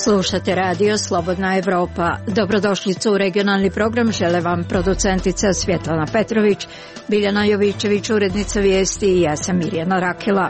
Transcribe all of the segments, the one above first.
Slušate radio Slobodna Evropa. Dobrodošlicu u regionalni program žele vam producentica Svjetlana Petrović, Biljana Jovičević, urednica vijesti i ja sam Mirjana Rakela.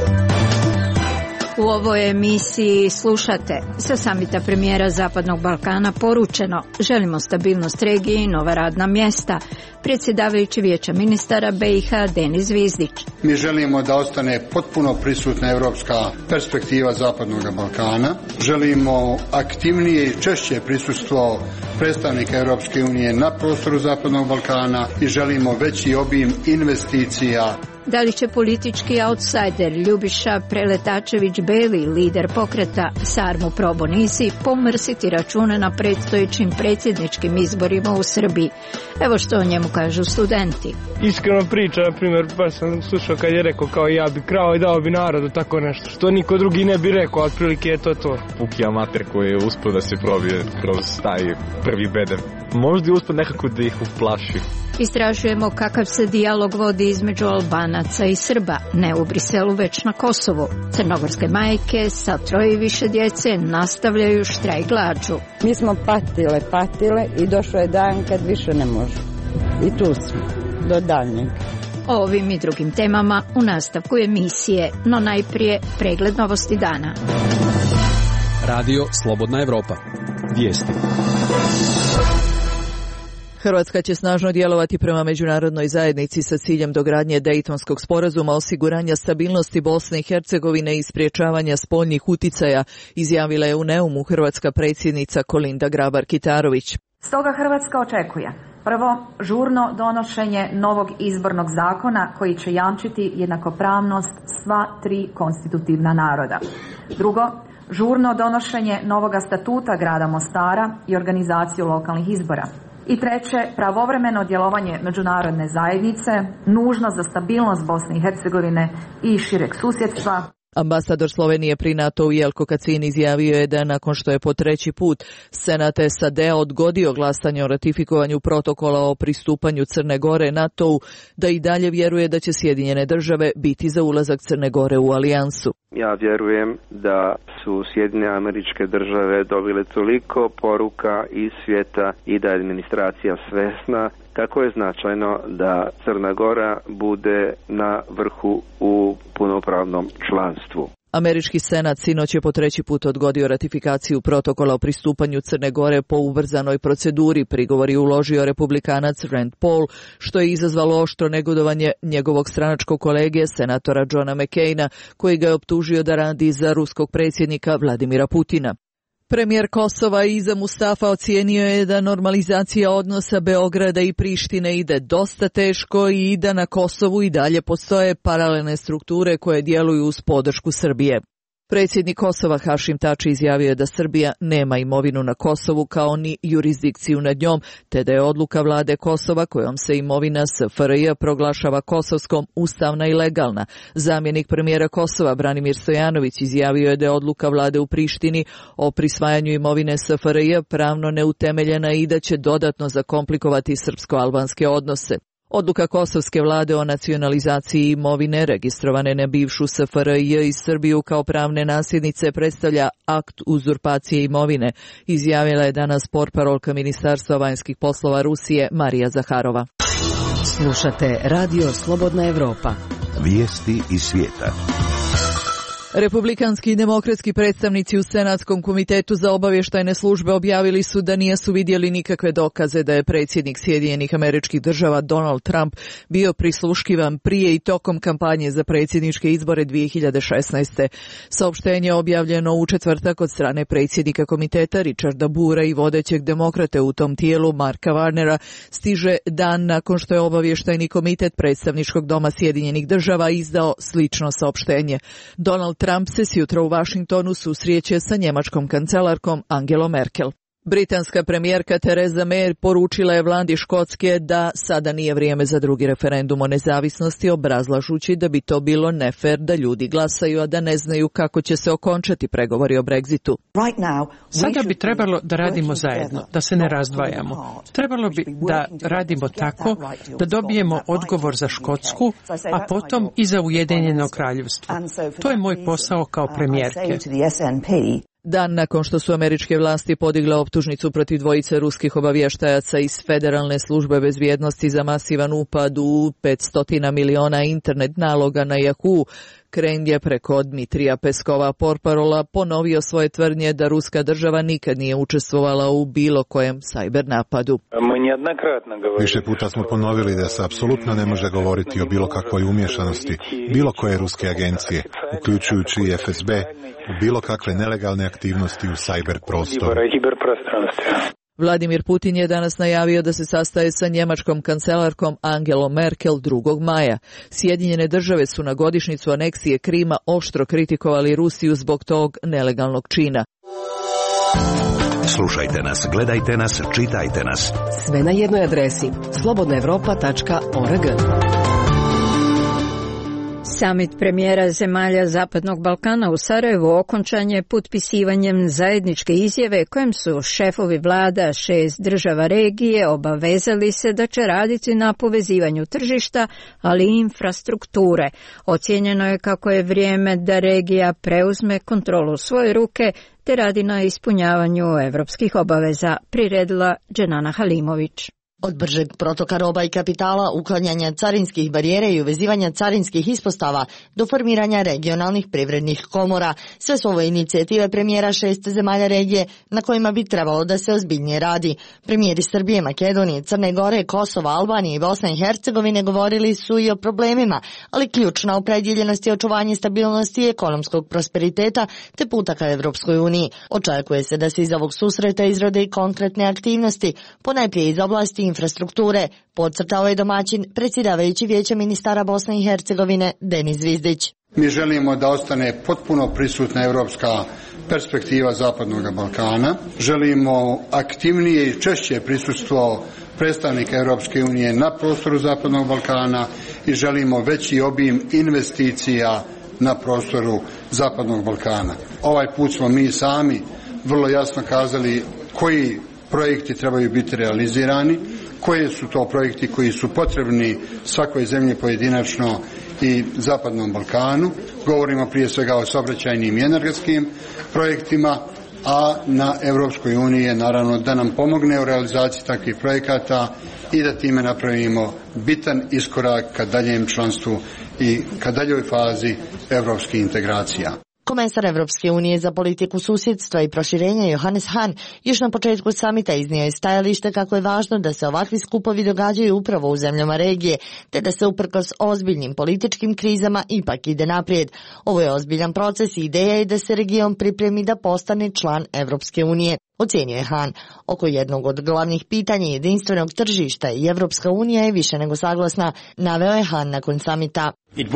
U ovoj emisiji slušate: sa samita premijera Zapadnog Balkana poručeno, želimo stabilnost regije i nova radna mjesta. Predsjedavajući Vijeća ministara BiH Denis Zvizdić. Mi želimo da ostane potpuno prisutna europska perspektiva Zapadnog Balkana. Želimo aktivnije i češće prisustvo predstavnika Europske unije na prostoru Zapadnog Balkana i želimo veći obim investicija. Da li će politički outsider Ljubiša Preletačević-Beli, lider pokreta Sarmu Probonisi, pomrsiti račune na predstojećim predsjedničkim izborima u Srbiji? Evo što o njemu kažu studenti. Iskreno priča, na primjer, baš sam slušao kad je rekao kao ja bi krao i dao bi narodu, tako nešto. Što niko drugi ne bi rekao, a otprilike je to. Puki amater koji je uspio da se probije kroz taj prvi bedem. Možda je uspio nekako da ih uplaši. Istražujemo kakav se dijalog vodi između Albanaca i Srba, ne u Briselu već na Kosovu. Crnogorske majke sa 3 i više djece nastavljaju štrajk glađu. Mi smo patile i došao je dan kad više ne može. I tu smo, do daljnjeg. O ovim i drugim temama u nastavku emisije, no najprije pregled novosti dana. Radio Slobodna Evropa. Vijesti. Hrvatska će snažno djelovati prema međunarodnoj zajednici sa ciljem dogradnje Dejtonskog sporazuma, osiguranja stabilnosti Bosne i Hercegovine i sprječavanja spoljnih uticaja, izjavila je u Neumu hrvatska predsjednica Kolinda Grabar-Kitarović. Stoga Hrvatska očekuje: prvo, žurno donošenje novog izbornog zakona koji će jamčiti jednakopravnost sva 3 konstitutivna naroda. Drugo, žurno donošenje novoga statuta grada Mostara i organizaciju lokalnih izbora. I treće, pravovremeno djelovanje međunarodne zajednice, nužno za stabilnost Bosne i Hercegovine i šireg susjedstva. Ambasador Slovenije pri NATO-u Jelko Kacin izjavio je da nakon što je po 3. put Senat SAD-a odgodio glasanje o ratifikovanju protokola o pristupanju Crne Gore NATO-u, da i dalje vjeruje da će Sjedinjene države biti za ulazak Crne Gore u alijansu. Ja vjerujem da su Sjedinjene Američke Države dobile toliko poruka iz svijeta i da je administracija svjesna kako je značajno da Crna Gora bude na vrhu u punopravnom članstvu. Američki senat sinoć je po 3. put odgodio ratifikaciju protokola o pristupanju Crne Gore po ubrzanoj proceduri. Prigovor je uložio republikanac Rand Paul, što je izazvalo oštro negodovanje njegovog stranačkog kolege, senatora Johna McCaina, koji ga je optužio da radi za ruskog predsjednika Vladimira Putina. Premijer Kosova Iza Mustafa ocijenio je da normalizacija odnosa Beograda i Prištine ide dosta teško i da na Kosovu i dalje postoje paralelne strukture koje djeluju uz podršku Srbije. Predsjednik Kosova Hašim Tači izjavio je da Srbija nema imovinu na Kosovu kao ni jurisdikciju nad njom, te da je odluka vlade Kosova kojom se imovina SFRJ proglašava kosovskom ustavna i legalna. Zamjenik premijera Kosova Branimir Stojanović izjavio je da je odluka vlade u Prištini o prisvajanju imovine SFRJ pravno neutemeljena i da će dodatno zakomplikovati srpsko-albanske odnose. Odluka kosovske vlade o nacionalizaciji imovine registrovane na bivšu SFRJ i Srbiju kao pravne nasljednice predstavlja akt uzurpacije imovine, izjavila je danas portparolka Ministarstva vanjskih poslova Rusije Marija Zaharova. Slušate Radio Slobodna Evropa. Vijesti iz svijeta. Republikanski i demokratski predstavnici u Senatskom komitetu za obavještajne službe objavili su da nisu vidjeli nikakve dokaze da je predsjednik Sjedinjenih Američkih Država Donald Trump bio prisluškivan prije i tokom kampanje za predsjedničke izbore 2016. Saopštenje objavljeno u četvrtak od strane predsjednika komiteta Richarda Burra i vodećeg demokrate u tom tijelu Marka Warnera stiže dan nakon što je obavještajni komitet predstavničkog doma Sjedinjenih Država izdao slično saopštenje. Donald Trump se sjutra u Washingtonu susreće sa njemačkom kancelarkom Angelom Merkel. Britanska premijerka Theresa May poručila je vladi Škotske da sada nije vrijeme za drugi referendum o nezavisnosti, obrazlažući da bi to bilo nefer da ljudi glasaju, a da ne znaju kako će se okončati pregovori o Brexitu. Sada bi trebalo da radimo zajedno, da se ne razdvajamo. Trebalo bi da radimo tako da dobijemo odgovor za Škotsku, a potom i za Ujedinjeno kraljevstvo. To je moj posao kao premijerke. Dan nakon što su američke vlasti podigle optužnicu protiv dvojice ruskih obavještajaca iz Federalne službe bezbjednosti za masivan upad u 500 miliona internet naloga na Yahoo, Kremlj je preko Dmitrija Peskova portparola ponovio svoje tvrdnje da ruska država nikad nije učestvovala u bilo kojem sajber napadu. Više puta smo ponovili da se apsolutno ne može govoriti o bilo kakvoj umješanosti bilo koje ruske agencije, uključujući i FSB, u bilo kakve nelegalne aktivnosti u sajber prostoru. Vladimir Putin je danas najavio da se sastaje sa njemačkom kancelarkom Angelom Merkel 2. maja. Sjedinjene države su na godišnjicu aneksije Krima oštro kritikovali Rusiju zbog tog nelegalnog čina. Slušajte nas, gledajte nas, čitajte nas. Sve na jednoj adresi slobodnaevropa.org. Samit premijera zemalja Zapadnog Balkana u Sarajevu okončan je potpisivanjem zajedničke izjave kojem su šefovi vlada 6 država regije obavezali se da će raditi na povezivanju tržišta, ali i infrastrukture. Ocijenjeno je kako je vrijeme da regija preuzme kontrolu u svoje ruke te radi na ispunjavanju evropskih obaveza, priredila Dženana Halimović. Od bržeg protoka roba i kapitala, uklanjanja carinskih barijera i uvezivanja carinskih ispostava do formiranja regionalnih privrednih komora. Sve su ovo inicijative premijera 6 zemalja regije na kojima bi trebalo da se ozbiljnije radi. Premijeri Srbije, Makedonije, Crne Gore, Kosova, Albanije i Bosne i Hercegovine govorili su i o problemima, ali ključna opredjeljenost je očuvanje stabilnosti i ekonomskog prosperiteta te puta ka Evropskoj uniji. Očekuje se da se iz ovog susreta izrode i konkretne aktivnosti, ponajprije iz oblasti infrastrukture, podcrtao je domaćin predsjedavajući Vijeća ministara Bosne i Hercegovine Denis Zvizdić. Mi želimo da ostane potpuno prisutna europska perspektiva Zapadnog Balkana. Želimo aktivnije i češće prisustvo predstavnika Europske unije na prostoru Zapadnog Balkana i želimo veći obim investicija na prostoru Zapadnog Balkana. Ovaj put smo mi sami vrlo jasno kazali koji projekti trebaju biti realizirani, koji su to projekti koji su potrebni svakoj zemlji pojedinačno i Zapadnom Balkanu. Govorimo prije svega o saobraćajnim i energetskim projektima, a na Europskoj uniji je naravno da nam pomogne u realizaciji takvih projekata i da time napravimo bitan iskorak ka daljem članstvu i ka daljoj fazi europskih integracija. Komesar Evropske unije za politiku susjedstva i proširenja Johannes Hahn još na početku samita iznio je stajalište kako je važno da se ovakvi skupovi događaju upravo u zemljama regije, te da se uprkos ozbiljnim političkim krizama ipak ide naprijed. Ovo je ozbiljan proces i ideja je da se region pripremi da postane član Evropske unije. Ocijenio je Hahn. Oko jednog od glavnih pitanja jedinstvenog tržišta i Evropska unija je više nego saglasna, naveo je Hahn nakon samita.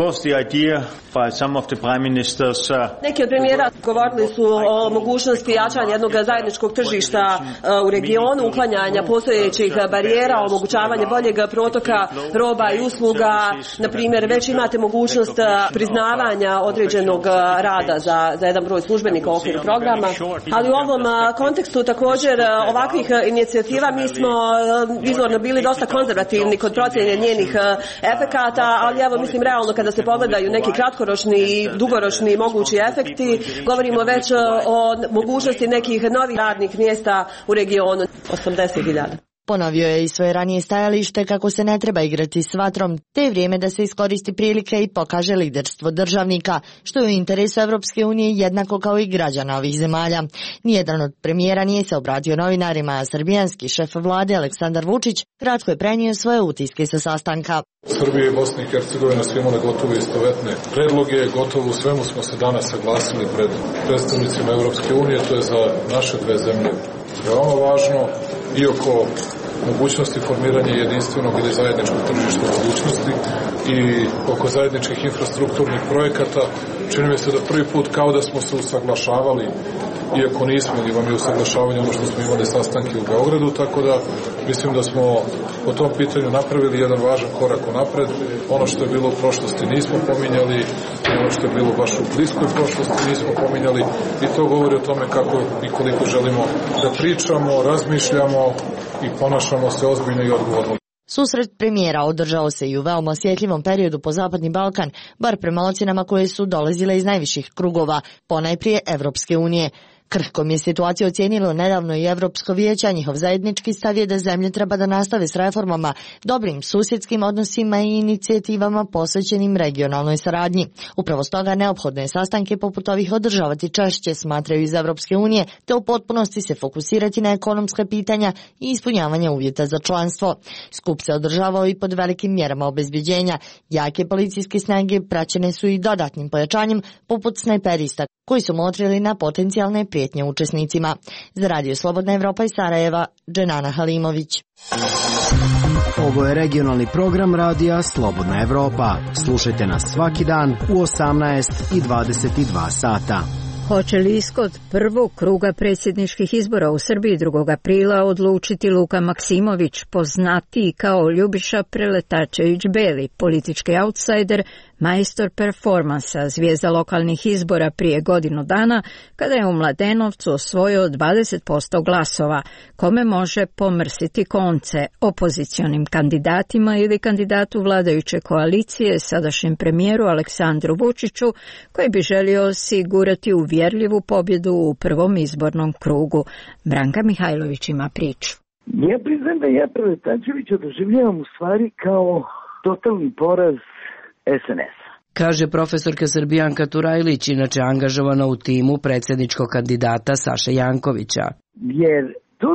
Neki od premijera govorili su o mogućnosti jačanja jednog zajedničkog tržišta u regionu, uklanjanja postojećih barijera, omogućavanje boljeg protoka roba i usluga. Na primjer, već imate mogućnost priznavanja određenog rada za jedan broj službenika u okviru programa, ali u ovom kontekstu također ovakvih inicijativa mi smo izvorno bili dosta konzervativni kod procjene njenih efekata, ali evo mislim realno kada se pogledaju neki kratkoročni i dugoročni mogući efekti, govorimo već o mogućnosti nekih novih radnih mjesta u regionu, 80.000. Ponovio je i svoje ranije stajalište kako se ne treba igrati s vatrom, te je vrijeme da se iskoristi prilike i pokaže liderstvo državnika, što je u interesu Evropske unije jednako kao i građana ovih zemalja. Nijedan od premijera nije se obratio novinarima, a srbijanski šef vlade Aleksandar Vučić kratko je prenio svoje utiske sa sastanka. Srbija i Bosna i Hercegovina su imale gotovo istovetne predloge, gotovo u svemu smo se danas saglasili pred predstavnicima Evropske unije, to je za naše dve zemlje veoma važno i oko mogućnosti formiranja jedinstvenog ili zajedničkog tržišta budućnosti i oko zajedničkih infrastrukturnih projekata. Čini mi se da prvi put kao da smo se usaglašavali, iako nismo, ili vam je usaglašavanje ono što smo imali sastanke u Beogradu, tako da mislim da smo po tom pitanju napravili jedan važan korak unapred. Ono što je bilo u prošlosti nismo pominjali i ono što je bilo baš u bliskoj prošlosti nismo pominjali i to govori o tome kako i koliko želimo da pričamo, razmišljamo i ponašamo se ozbiljno i odgovorno. Susret premijera održao se i u veoma osjetljivom periodu po Zapadni Balkan, bar prema ocjenama koje su dolazile iz najviših krugova, ponajprije Evropske unije. Krhkom je situaciju ocijenilo nedavno i Evropsko vijeće, njihov zajednički stav je da zemlje treba da nastave s reformama, dobrim susjedskim odnosima i inicijativama posvećenim regionalnoj saradnji. Upravo stoga neophodno je sastanke poput ovih održavati češće, smatraju iz Evropske unije, te u potpunosti se fokusirati na ekonomska pitanja i ispunjavanje uvjeta za članstvo. Skup se održavao i pod velikim mjerama obezbeđenja. Jake policijske snage praćene su i dodatnim pojačanjem poput snajperista koji su motrili na potencijalne prijetnje učesnicima. Za Radio Slobodna Evropa iz Sarajeva, Dženana Halimović. Ovo je regionalni program Radija Slobodna Evropa. Slušajte nas svaki dan u 18 i 22 sata. Hoće li ishod prvog kruga predsjedničkih izbora u Srbiji 2. aprila odlučiti Luka Maksimović, poznatiji kao Ljubiša Preletačević-Beli, politički outsider, majstor performansa, zvijezda lokalnih izbora prije godinu dana, kada je u Mladenovcu osvojio 20% glasova, kome može pomrsiti konce, opozicionim kandidatima ili kandidatu vladajuće koalicije, sadašnjem premijeru Aleksandru Vučiću, koji bi želio osigurati uvjerljivu pobjedu u prvom izbornom krugu. Branka Mihajlović ima priču. Ja priznam da ja Preletačevića doživljavam u stvari kao totalni poraz SNS-a. Kaže profesorka Srbijanka Turajlić, inače angažovana u timu predsjedničkog kandidata Saše Jankovića. Jer do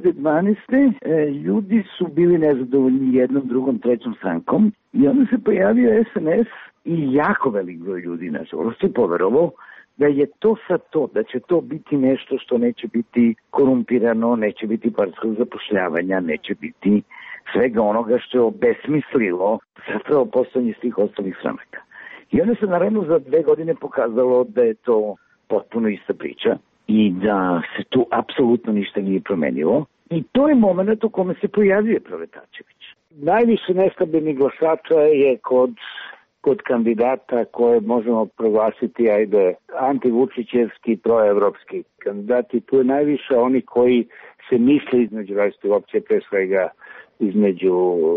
2012. ljudi su bili nezadovoljni jednom, drugom, trećom strankom i onda se pojavio SNS i jako velik broj ljudi, nažalost, je poverovao da je to sad to, da će to biti nešto što neće biti korumpirano, neće biti partijskog zapošljavanja, neće biti svega onoga što je obesmislilo zapravo postojanje svih ostalih stranaka. I onda se naravno za 2 godine pokazalo da je to potpuno ista priča i da se tu apsolutno ništa nije promenilo. I to je moment u kome se pojavljuje Preletačević. Najviše nestabilnih glasača je kod kandidata koje možemo proglasiti, antivučićevski, proevropski kandidati. Tu je najviše oni koji se misle između različitih opcija, pre svega između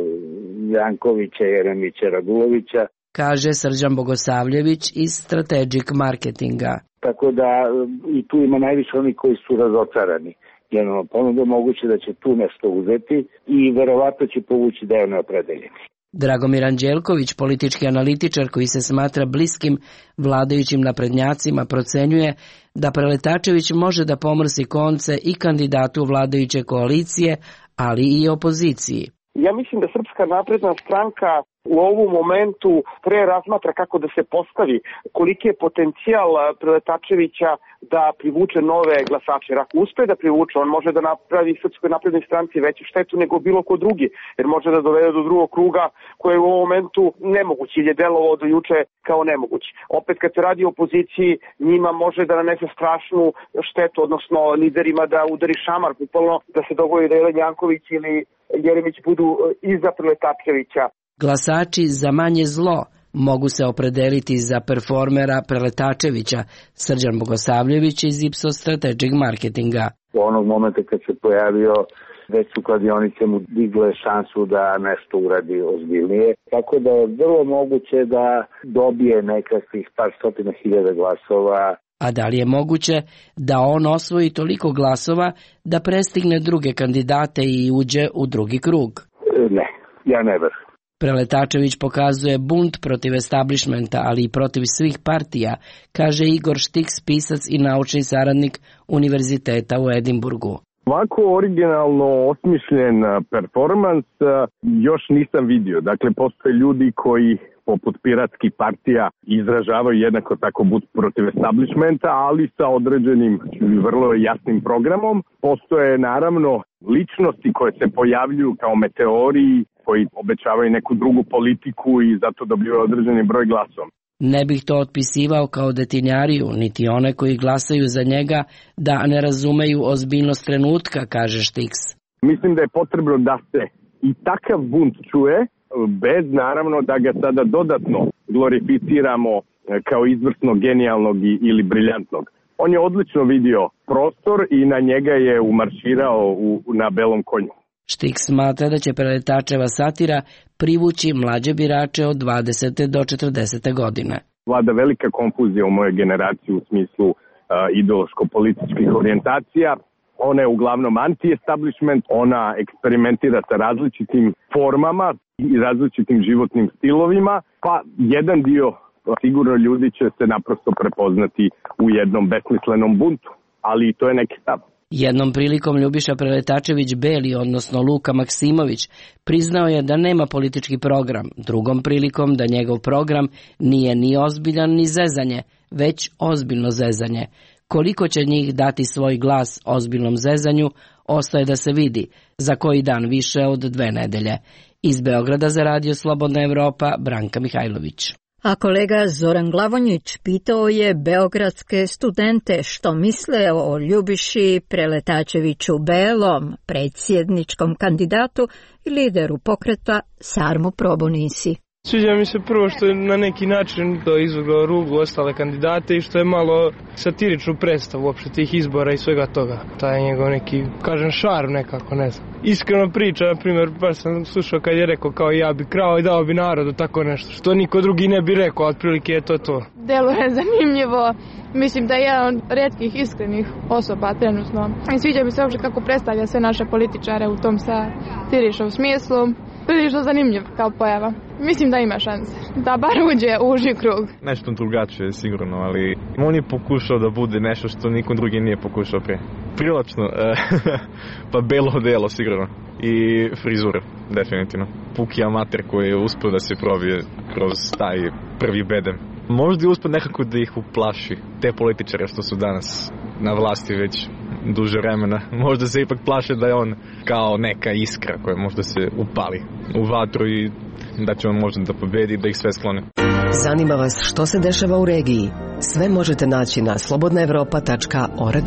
Jankovića, Jeremića, Radulovića. Kaže Srđan Bogosavljević iz Strategic Marketinga. Tako da i tu ima najviše oni koji su razočarani. Jedno ponuda moguće da će tu nešto uzeti i verovatno će povući da je neopredeljeni. Dragomir Anđelković, politički analitičar koji se smatra bliskim vladajućim naprednjacima, procenjuje da Preletačević može da pomrsi konce i kandidatu vladajuće koalicije, ali i opoziciji. Ja mislim da Srpska napredna stranka u ovom momentu razmatra kako da se postavi, koliki je potencijal Preletačevića da privuče nove glasače. Jer ako uspe da privuče, on može da napravi Srpskoj naprednoj stranci veću štetu nego bilo ko drugi, jer može da dovede do drugog kruga koje je u ovom momentu nemoguće ili je delovao do juče kao nemoguće. Opet kad se radi o opoziciji, njima može da nanese strašnu štetu, odnosno liderima da udari šamar, bukvalno da se dogodi da Jelen Janković ili Jeremić budu iza Preletačevića. Glasači za manje zlo mogu se opredeliti za performera Preletačevića, Srđan Bogosavljević iz Ipsos Strategic Marketinga. U onog momenta kad se pojavio, već su kladionice mu digle šansu da nešto uradi ozbiljnije. Tako da je vrlo moguće da dobije nekakvih par stotina hiljada glasova. A da li je moguće da on osvoji toliko glasova da prestigne druge kandidate i uđe u drugi krug? Ne, ja ne verujem. Preletačević pokazuje bunt protiv establishmenta, ali i protiv svih partija, kaže Igor Štiks, pisac i naučni saradnik Univerziteta u Edinburgu. Ovako originalno osmišljen performans još nisam vidio. Dakle, postoje ljudi koji poput piratskih partija izražavaju jednako tako bunt protiv establishmenta, ali sa određenim vrlo jasnim programom. Postoje naravno ličnosti koje se pojavljuju kao meteori, koji obećavaju neku drugu politiku i zato dobivaju određeni broj glasom. Ne bih to otpisivao kao detinjariju, niti one koji glasaju za njega da ne razumeju ozbiljnost trenutka, kaže Štiks. Mislim da je potrebno da se i takav bunt čuje, bez naravno da ga sada dodatno glorificiramo kao izvrsno genijalnog ili briljantnog. On je odlično vidio prostor i na njega je umarširao na belom konju. Štik smatra da će Preletačeva satira privući mlađe birače od 20. do 40. godine. Vlada velika konfuzija u mojoj generaciji u smislu ideološko-političkih orijentacija. Ona je uglavnom anti-establishment, ona eksperimentira sa različitim formama i različitim životnim stilovima, pa jedan dio sigurno ljudi će se naprosto prepoznati u jednom besmislenom buntu, ali i to je neki stav. Jednom prilikom Ljubiša Preletačević Beli, odnosno Luka Maksimović, priznao je da nema politički program, drugom prilikom da njegov program nije ni ozbiljan ni zezanje, već ozbiljno zezanje. Koliko će njih dati svoj glas ozbiljnom zezanju, ostaje da se vidi, za koji dan više od 2 nedelje. Iz Beograda za Radio Slobodna Evropa, Branka Mihajlović. A kolega Zoran Glavonjić pitao je beogradske studente što misle o Ljubiši Preletačeviću Belom, predsjedničkom kandidatu i lideru pokreta Sarmu Probonisi. Sviđa mi se prvo što je na neki način to izvrglo ruglu ostale kandidate i što je malo satiričnu predstavu uopšte tih izbora i svega toga. Taj je njegov neki, kažem, šarm nekako, ne znam. Iskreno priča, na primjer, baš sam slušao kad je rekao kao ja bi krao i dao bi narodu, tako nešto, što niko drugi ne bi rekao, otprilike je to. Deluje zanimljivo, mislim da je jedan od rijetkih iskrenih osoba trenutno. I sviđa mi se uopšte kako predstavlja sve naše političare u tom satiričnom smislu. Prilično zanimljiv kao pojava. Mislim da ima šanse da bar uđe u uži krug. Nešto drugačije sigurno, ali on je pokušao da bude nešto što niko drugi nije pokušao prije. Privlačno, pa belo delo sigurno i frizura, definitivno. Puki amater koji je uspio da se probije kroz taj prvi bedem. Možda je uspio nekako da ih uplaši, te političare što su danas na vlasti već duže vremena. Možda se ipak plaše da je on kao neka iskra koja možda se upali u vatru i da će on možda da pobedi, da ih sve sklone. Zanima vas što se dešava u regiji? Sve možete naći na slobodnaevropa.org.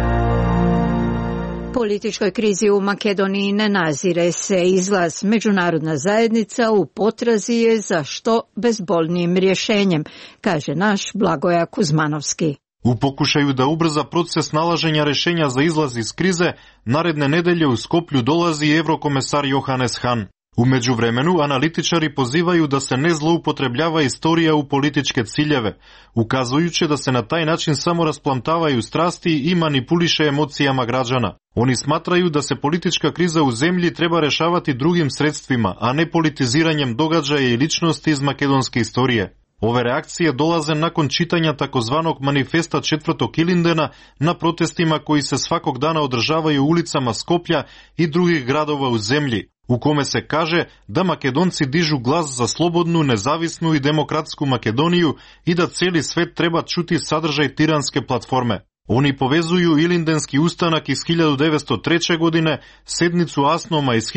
Političkoj krizi u Makedoniji ne nazire se izlaz. Međunarodna zajednica u potrazi je za što bezbolnijim rješenjem, kaže naš Blagoja Kuzmanovski. U pokušaju da ubrza proces nalaženja rešenja za izlaz iz krize, naredne nedelje u Skoplju dolazi eurokomesar Johannes Hahn. U međuvremenu, analitičari pozivaju da se ne zloupotrebljava istorija u političke ciljeve, ukazujući da se na taj način samo rasplamtavaju strasti i manipuliše emocijama građana. Oni smatraju da se politička kriza u zemlji treba rešavati drugim sredstvima, a ne politiziranjem događaja i ličnosti iz makedonske istorije. Ove reakcije dolaze nakon čitanja takozvanog manifesta 4. Ilindena na protestima koji se svakog dana održavaju u ulicama Skoplja i drugih gradova u zemlji, u kome se kaže da Makedonci dižu glas za slobodnu, nezavisnu i demokratsku Makedoniju i da cijeli svet treba čuti sadržaj tiranske platforme. Oni povezuju Ilindenski ustanak iz 1903. godine, sednicu Asnoma iz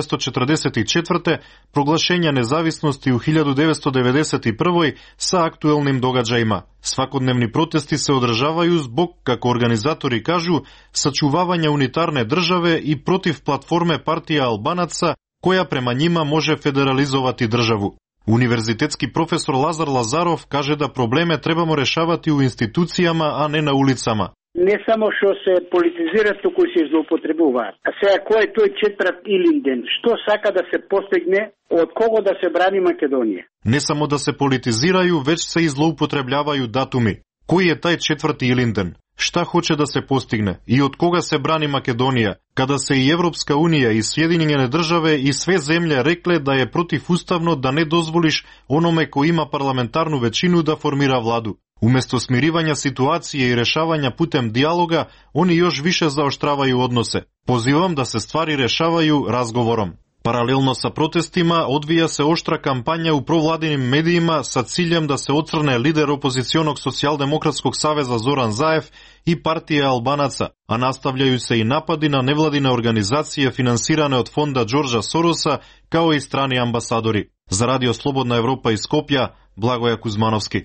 1944. proglašenja nezavisnosti u 1991. sa aktuelnim događajima. Svakodnevni protesti se održavaju zbog, kako organizatori kažu, sačuvavanja unitarne države i protiv platforme partija Albanaca, koja prema njima može federalizovati državu. Univerzitetski profesor Lazar Lazarov kaže da probleme trebamo rešavati u institucijama, a ne na ulicama. Не само што се политизира, туку се злоупотребува. А сега кој е тој 4. Илинден? Што сака да се постигне? Од кого да се брани Македонија? Не само да се политизирају, веќе се и злоупотребљавају датуми. Кој е тај 4. Илинден? Šta hoće da se postigne i od koga se brani Makedonija, kada se i Evropska unija i Sjedinjene države i sve zemlje rekle da je protivustavno da ne dozvoliš onome ko ima parlamentarnu većinu da formira vladu. Umesto smirivanja situacije i rešavanja putem dijaloga, oni još više zaoštravaju odnose. Pozivam da se stvari rešavaju razgovorom. Paralelno sa protestima odvija se oštra kampanja u provladinim medijima sa ciljem da se ocrne lider opozicionog socijaldemokratskog saveza Zoran Zaev i partije Albanaca, a nastavljaju se i napadi na nevladine organizacije finansirane od fonda Đorđa Sorosa, kao i strani ambasadori. Za Radio Slobodna Evropa iz Skoplja, Blagoja Kuzmanovski.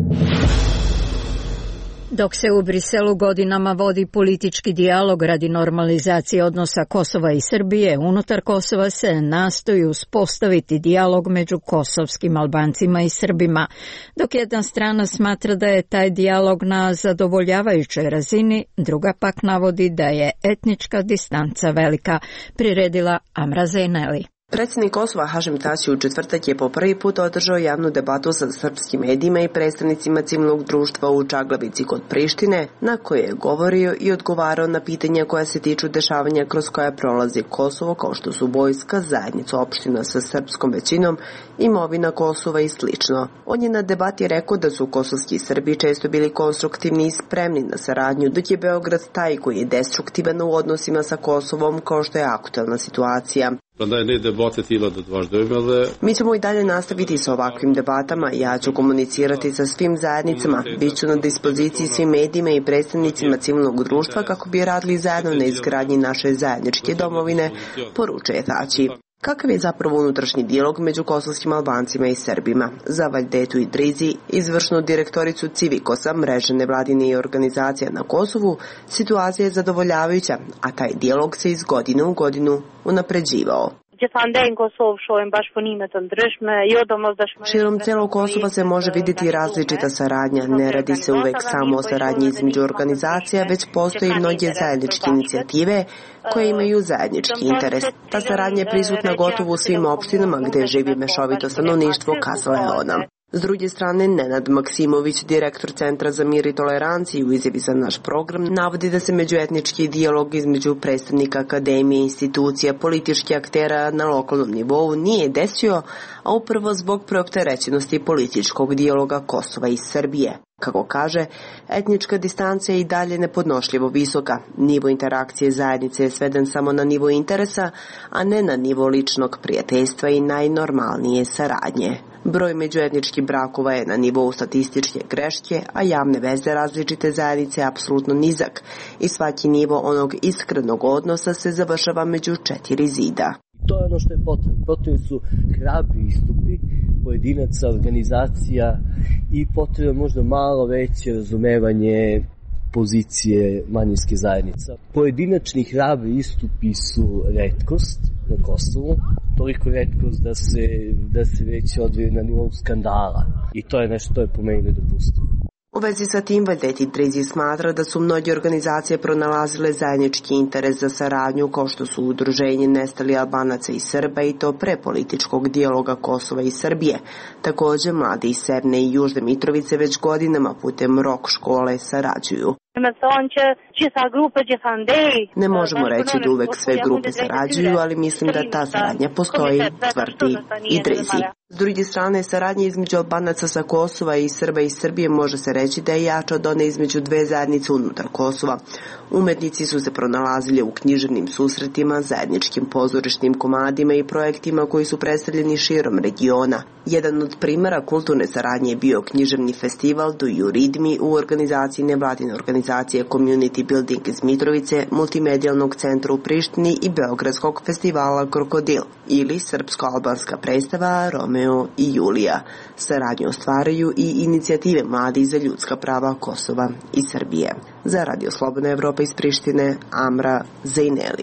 Dok se u Briselu godinama vodi politički dijalog radi normalizacije odnosa Kosova i Srbije, unutar Kosova se nastoji uspostaviti dijalog među kosovskim Albancima i Srbima, dok jedna strana smatra da je taj dijalog na zadovoljavajućoj razini, druga pak navodi da je etnička distanca velika, priredila Amra Zejneli. Predsjednik Kosova Hašim Tači u četvrtak je po prvi put održao javnu debatu sa srpskim medijima i predstavnicima civilnog društva u Čaglavici kod Prištine, na kojoj je govorio i odgovarao na pitanja koja se tiču dešavanja kroz koja prolazi Kosovo, kao što su vojska, zajednica opština sa srpskom većinom, imovina Kosova i slično. On je na debati rekao da su kosovski Srbi često bili konstruktivni i spremni na saradnju, dok je Beograd taj koji je destruktivan u odnosima sa Kosovom, kao što je aktuelna situacija. Mi ćemo i dalje nastaviti sa ovakvim debatama. Ja ću komunicirati sa svim zajednicama. Biću na dispoziciji svim medijima i predstavnicima civilnog društva kako bi radili zajedno na izgradnji naše zajedničke domovine, poručuje Tači. Kakav je zapravo unutrašnji dijalog među kosovskim Albancima i Srbima? Za Valdetu Idrizi, izvršnu direktoricu Civikosa, mreže nevladine organizacija na Kosovu, situacija je zadovoljavajuća, a taj dijalog se iz godine u godinu unapređivao. Širom celog Kosova se može vidjeti različita saradnja. Ne radi se uvek samo o saradnji između organizacija, već postoji mnoge zajedničke inicijative koje imaju zajednički interes. Ta saradnja je prisutna gotovo u svim opštinama gde živi mešovito stanovništvo, kazala je ona. S druge strane, Nenad Maksimović, direktor Centra za mir i toleranciju u izjavi za naš program, navodi da se međuetnički dijalog između predstavnika akademije, institucija, političkih aktera na lokalnom nivou nije desio, a upravo zbog preopterećenosti političkog dijaloga Kosova i Srbije. Kako kaže, etnička distanca je i dalje nepodnošljivo visoka. Nivo interakcije zajednice je sveden samo na nivo interesa, a ne na nivo ličnog prijateljstva i najnormalnije saradnje. Broj međuetničkih brakova je na nivou statističke greške, a javne veze različite zajednice je apsolutno nizak i svaki nivo onog iskrenog odnosa se završava među 4 zida. To je ono što je potrebno. Potrebni su hrabri istupi pojedinaca, organizacija i potrebno možda malo veće razumevanje pozicije manjinske zajednica. Pojedinačni hrabri istupi su retkost na Kosovu, toliko retkost da se već odvije na nivou skandala i to je nešto što je po meni nedopustivo. U vezi sa tim Valdet Idrizi smatra da su mnoge organizacije pronalazile zajednički interes za saradnju, kao što su udruženje Nestali Albanaca i Srba, i to pre političkog dijaloga Kosova i Srbije. Također, mladi iz Severne i Južne Mitrovice već godinama putem rok škole sarađuju. Ne možemo reći da uvek sve grupe sarađuju, ali mislim da ta saradnja postoji, tvrdi Idrizi. S druge strane, saradnja između Albanaca sa Kosova i Srba iz Srbije može se reći da je jača od one između dve zajednice unutar Kosova. Umetnici su se pronalazili u književnim susretima, zajedničkim pozorišnim komadima i projektima koji su predstavljeni širom regiona. Jedan od primjera kulturne saradnje je bio književni festival Do You Read Me u organizaciji nevladine organizacije Community Building iz Mitrovice, Multimedijalnog centra u Prištini i Beogradskog festivala Krokodil ili srpsko-albanska predstava Romeo i Julija. Saradnju ostvaraju i inicijative Mladi za ljudska prava Kosova i Srbije. Za Radio Slobodna Evropa iz Prištine, Amra Zejneli.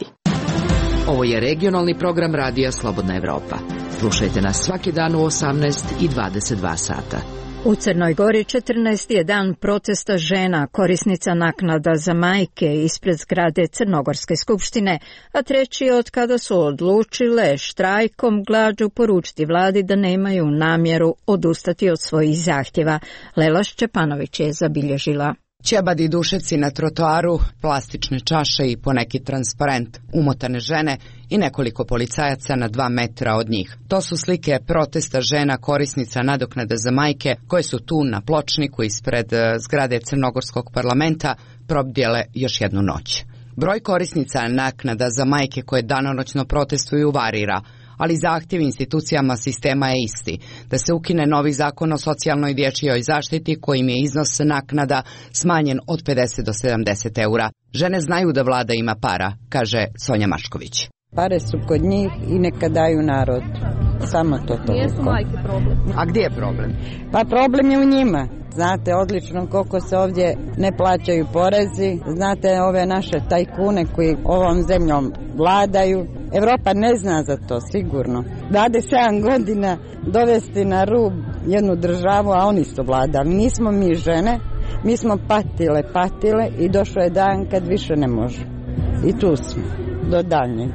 Ovo je regionalni program Radija Slobodna Evropa. Slušajte nas svaki dan u 18 i 22 sata. U Crnoj Gori 14. je dan protesta žena, korisnica naknada za majke ispred zgrade Crnogorske skupštine, a treći je od kada su odlučile štrajkom glađu poručiti vladi da nemaju namjeru odustati od svojih zahtjeva. Lela Šćepanović je zabilježila. Ćebadi dušeci na trotoaru, plastične čaše i poneki transparent, umotane žene i nekoliko policajaca na 2 metra od njih. To su slike protesta žena korisnica nadoknade za majke koje su tu na pločniku ispred zgrade Crnogorskog parlamenta probdjele još jednu noć. Broj korisnica naknada za majke koje danonoćno protestuju varira, ali zahtjev institucijama sistema je isti, da se ukine novi zakon o socijalnoj dječjoj zaštiti kojim je iznos naknada smanjen od 50 do 70 eura. Žene znaju da vlada ima para, kaže Sonja Mašković. Pare su kod njih i neka daju narod. Samo to toliko. Nijesu majke problem. A gdje je problem? Pa problem je u njima. Znate odlično koliko se ovdje ne plaćaju porezi. Znate ove naše tajkune koji ovom zemljom vladaju. Evropa ne zna za to, sigurno. 27 godina dovesti na rub jednu državu, a oni su vladali. Nismo mi žene, mi smo patile i došao je dan kad više ne može. I tu smo, do daljnjeg.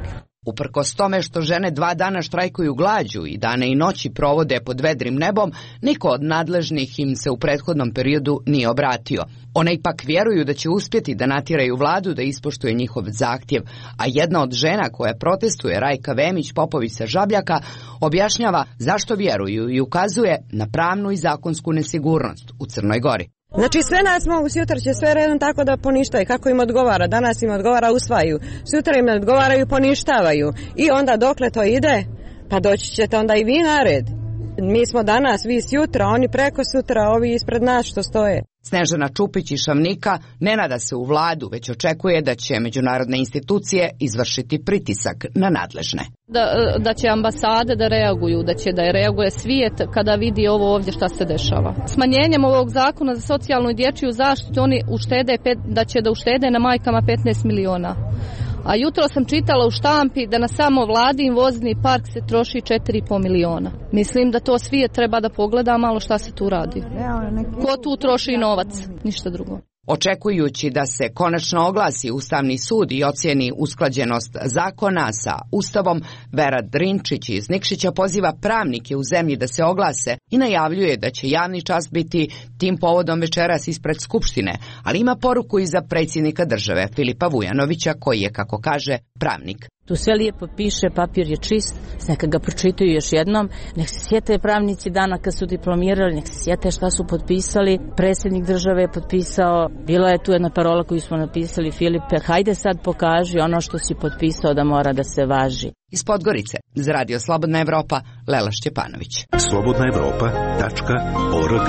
Uprkos tome što žene 2 dana štrajkuju glađu i dane i noći provode pod vedrim nebom, niko od nadležnih im se u prethodnom periodu nije obratio. One ipak vjeruju da će uspjeti da natjeraju vladu da ispoštuje njihov zahtjev, a jedna od žena koja protestuje, Rajka Vemić-Popović sa Žabljaka, objašnjava zašto vjeruju i ukazuje na pravnu i zakonsku nesigurnost u Crnoj Gori. Znači sve nas mogu, sutra će sve redom tako da poništaju, kako im odgovara, danas im odgovara usvajaju, sutra im odgovaraju poništavaju i onda dokle to ide, pa doći ćete onda i vi na red. Mi smo danas, vi sutra, oni preko sutra, ovi ispred nas što stoje. Snežana Čupić iz Šavnika ne nada se u vladu, već očekuje da će međunarodne institucije izvršiti pritisak na nadležne. Da će ambasade da reaguju, da reaguje svijet kada vidi ovo ovdje šta se dešava. Smanjenjem ovog zakona za socijalnu i dječju zaštitu oni uštede na majkama 15 miliona. A jutro sam čitala u štampi da na samo vladin vozni park se troši 4,5 miliona. Mislim da to svijet treba da pogleda malo šta se tu radi. Ko tu troši novac? Ništa drugo. Očekujući da se konačno oglasi Ustavni sud i ocijeni usklađenost zakona sa Ustavom, Vera Drinčić iz Nikšića poziva pravnike u zemlji da se oglase i najavljuje da će javni čas biti tim povodom večeras ispred Skupštine, ali ima poruku i za predsjednika države Filipa Vujanovića koji je, kako kaže, pravnik. Tu sve lijepo piše, papir je čist, neka ga pročitaju još jednom, nek se sjete pravnici dana kad su diplomirali, nek se sjete šta su potpisali, predsjednik države je potpisao, bila je tu jedna parola koju smo napisali, Filipe, hajde sad pokaži ono što si potpisao da mora da se važi. Iz Podgorice, za Radio Slobodna Evropa, Lela Šćepanović. slobodnaevropa.org.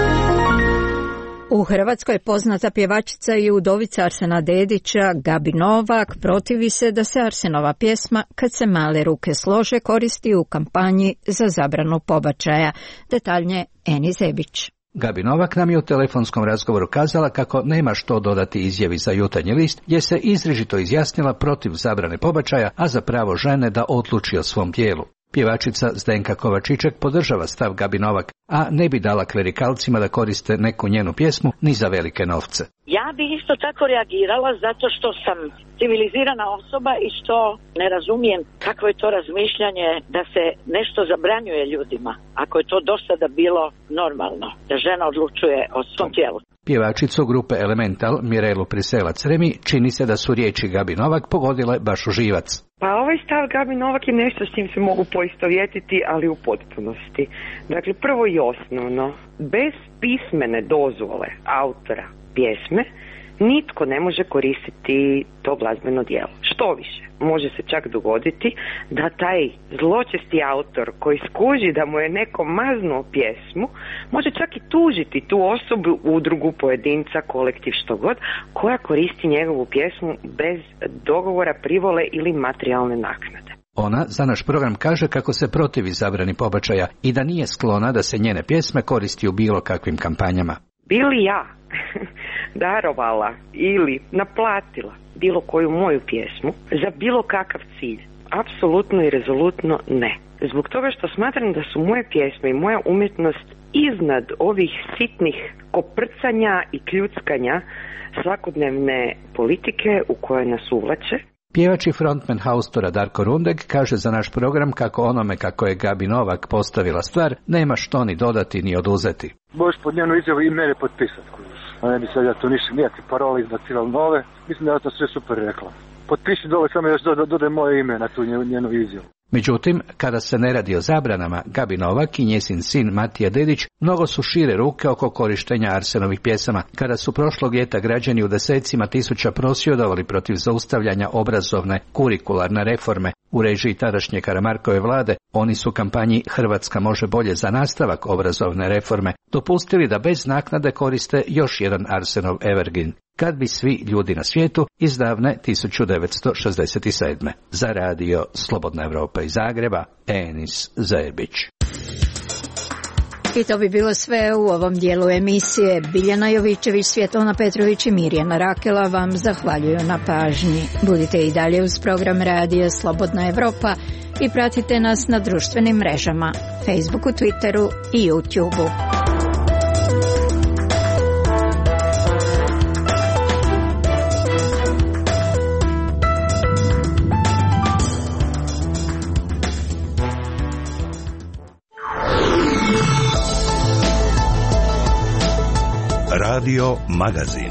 U Hrvatskoj poznata pjevačica i udovica Arsena Dedića, Gabi Novak, protivi se da se Arsenova pjesma Kad se male ruke slože koristi u kampanji za zabranu pobačaja. Detaljnije Eni Zebić. Gabi Novak nam je u telefonskom razgovoru kazala kako nema što dodati izjavi za Jutarnji list, jer se izričito izjasnila protiv zabrane pobačaja, a za pravo žene da odluči o svom tijelu. Pjevačica Zdenka Kovačiček podržava stav Gabi Novak, a ne bi dala klerikalcima da koriste neku njenu pjesmu ni za velike novce. Ja bih isto tako reagirala zato što sam civilizirana osoba i što ne razumijem kakvo je to razmišljanje da se nešto zabranjuje ljudima, ako je to do sada bilo normalno, da žena odlučuje o svom tijelu. Pjevačicu grupe Elemental, Mirelu Priselac-Remi, čini se da su riječi Gabi Novak pogodile baš u živac. Pa ovaj stav Gabi Novak je nešto s čim se mogu poistovjetiti, ali u potpunosti. Dakle, prvo i osnovno, bez pismene dozvole autora pjesme, nitko ne može koristiti to glazbeno djelo. Što više, može se čak dogoditi da taj zločesti autor koji skuži da mu je neko maznuo pjesmu, može čak i tužiti tu osobu, udrugu, pojedinca, kolektiv, što god, koja koristi njegovu pjesmu bez dogovora, privole ili materijalne naknade. Ona za naš program kaže kako se protivi zabrani pobačaja i da nije sklona da se njene pjesme koristi u bilo kakvim kampanjama. Bili ja darovala ili naplatila bilo koju moju pjesmu za bilo kakav cilj? Apsolutno i rezolutno ne. Zbog toga što smatram da su moje pjesme i moja umjetnost iznad ovih sitnih koprcanja i kljuckanja svakodnevne politike u koje nas uvlače. Pjevač i frontman Haustora Darko Rundeg kaže za naš program kako onome kako je Gabi Novak postavila stvar, nema što ni dodati ni oduzeti. Možeš pod njenu izjavu i mene potpisati. A ne bi sad ja tu ništa nijaki parole izbacivali nove. Mislim da je to sve super rekla. Potpiši dole, samo još dodaj moje ime na tu njenu izjavu. Međutim, kada se ne radi o zabranama, Gabi Novak i njezin sin Matija Dedić mnogo su šire ruke oko korištenja Arsenovih pjesama. Kada su prošlog ljeta građani u desecima tisuća prosvjedovali protiv zaustavljanja obrazovne kurikularne reforme u režiji tadašnje Karamarkove vlade, oni su kampanji Hrvatska može bolje za nastavak obrazovne reforme dopustili da bez naknade koriste još jedan Arsenov evergreen. Kad bi svi ljudi na svijetu iz davne 1967. Za radio Slobodna Evropa iz Zagreba, Enis Zebić. I to bi bilo sve u ovom dijelu emisije. Biljana Jovićević, Svjetlana Petrović i Mirjana Rakela vam zahvaljuju na pažnji. Budite i dalje uz program radija Slobodna Evropa i pratite nas na društvenim mrežama, Facebooku, Twitteru i YouTubeu. Radio Magazin.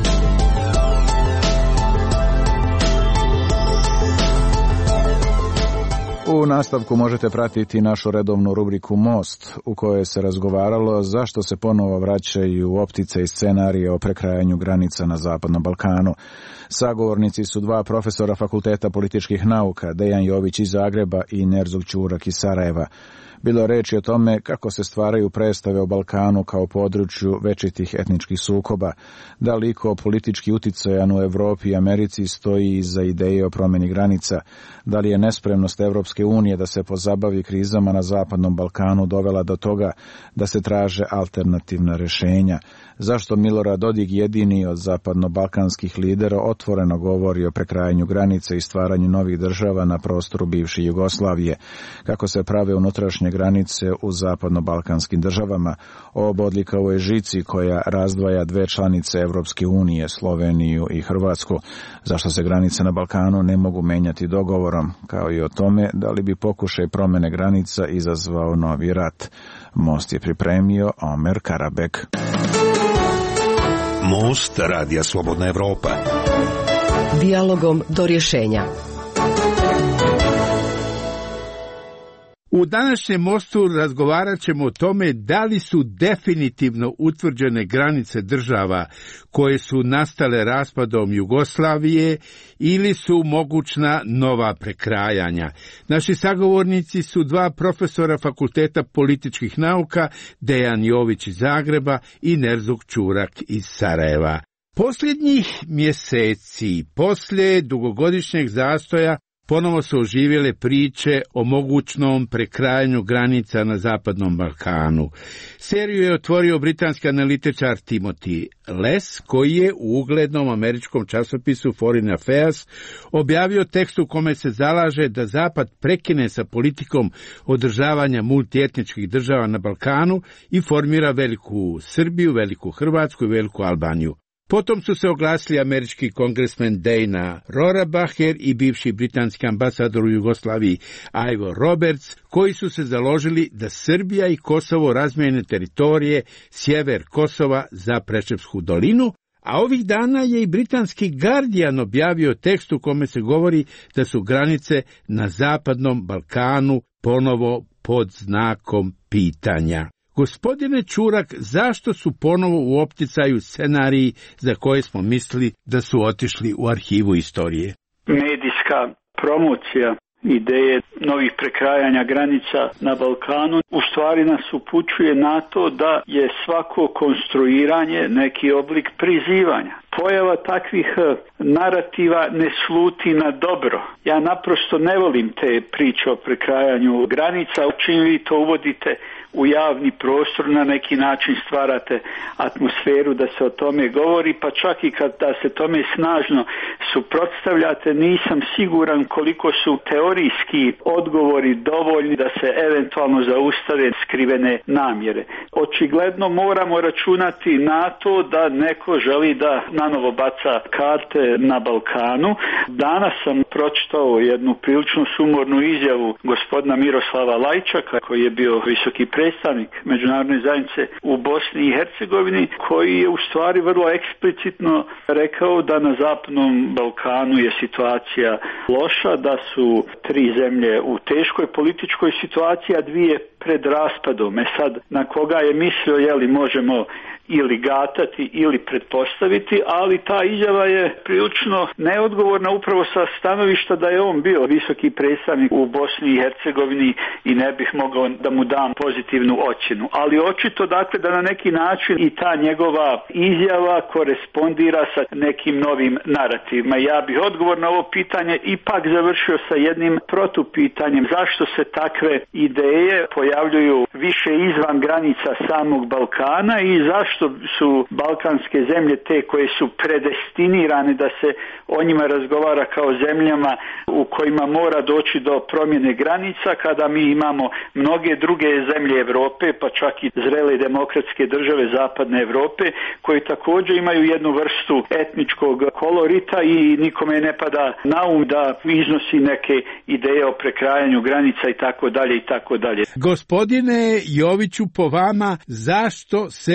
U nastavku možete pratiti našu redovnu rubriku Most, u kojoj se razgovaralo zašto se ponovo vraćaju optice i scenarije o prekrajanju granica na Zapadnom Balkanu. Sagovornici su dva profesora Fakulteta političkih nauka, Dejan Jović iz Zagreba i Nerzug Ćurak iz Sarajeva. Bilo je reči o tome kako se stvaraju predstave o Balkanu kao području večitih etničkih sukoba, da liko politički uticajan u Evropi i Americi stoji iza ideje o promjeni granica, da li je nespremnost Evropske unije da se pozabavi krizama na Zapadnom Balkanu dovela do toga da se traže alternativna rješenja, zašto Milorad Dodik, jedini od zapadno-balkanskih lidera, otvoreno govori o prekrajanju granice i stvaranju novih država na prostoru bivše Jugoslavije, kako se prave unutrašnje granice u zapadno-balkanskim državama, o bodljikavoj žici koja razdvaja dve članice Evropske unije, Sloveniju i Hrvatsku, zašto se granice na Balkanu ne mogu menjati dogovorom, kao i o tome da li bi pokušaj promjene granica izazvao novi rat. Most je pripremio Omer Karabek. Most Radija Slobodna Evropa. Dijalogom do rješenja. U današnjem mostu razgovarat ćemo o tome da li su definitivno utvrđene granice država koje su nastale raspadom Jugoslavije ili su mogućna nova prekrajanja. Naši sagovornici su dva profesora Fakulteta političkih nauka, Dejan Jović iz Zagreba i Nerzug Ćurak iz Sarajeva. Posljednjih mjeseci, poslije dugogodišnjeg zastoja, ponovo su oživjele priče o mogućnom prekrajanju granica na Zapadnom Balkanu. Seriju je otvorio britanski analitičar Timothy Les, koji je u uglednom američkom časopisu Foreign Affairs objavio tekst u kome se zalaže da Zapad prekine sa politikom održavanja multietničkih država na Balkanu i formira veliku Srbiju, veliku Hrvatsku i veliku Albaniju. Potom su se oglasili američki kongresmen Dana Rohrabacher i bivši britanski ambasador u Jugoslaviji Ivo Roberts, koji su se založili da Srbija i Kosovo razmijene teritorije sjever Kosova za Preševsku dolinu, a ovih dana je i britanski Guardian objavio tekst u kome se govori da su granice na Zapadnom Balkanu ponovo pod znakom pitanja. Gospodine Ćurak, zašto su ponovo u opticaju scenariji za koje smo mislili da su otišli u arhivu istorije? Medijska promocija ideje novih prekrajanja granica na Balkanu u stvari nas upućuje na to da je svako konstruiranje neki oblik prizivanja. Pojava takvih narativa ne sluti na dobro. Ja naprosto ne volim te priče o prekrajanju granica. Čim vi to uvodite u javni prostor, na neki način stvarate atmosferu da se o tome govori, pa čak i kad da se tome snažno suprotstavljate, nisam siguran koliko su teorijski odgovori dovoljni da se eventualno zaustave skrivene namjere. Očigledno moramo računati na to da neko želi da nanovo baca karte na Balkanu. Danas sam pročitao jednu prilično sumornu izjavu gospodina Miroslava Lajčaka, koji je bio visoki predstavnik međunarodne zajednice u Bosni i Hercegovini, koji je u stvari vrlo eksplicitno rekao da na Zapadnom Balkanu je situacija loša, da su 3 zemlje u teškoj političkoj situaciji, a 2 pred raspadom. Sad, na koga je mislio, možemo ili gatati ili pretpostaviti, ali ta izjava je prilično neodgovorna upravo sa stanovišta da je on bio visoki predstavnik u Bosni i Hercegovini i ne bih mogao da mu dam pozitivnu ocjenu. Ali očito dakle da na neki način i ta njegova izjava korespondira sa nekim novim narativima. Ja bih odgovor na ovo pitanje ipak završio sa jednim protupitanjem. Zašto se takve ideje pojavljuju više izvan granica samog Balkana i zašto su balkanske zemlje te koje su predestinirane da se o njima razgovara kao zemljama u kojima mora doći do promjene granica, kada mi imamo mnoge druge zemlje Europe, pa čak i zrele demokratske države zapadne Europe, koje također imaju jednu vrstu etničkog kolorita i nikome ne pada na um da iznosi neke ideje o prekrajanju granica i tako dalje i tako dalje. Gospodine Joviću, po vama, zašto se u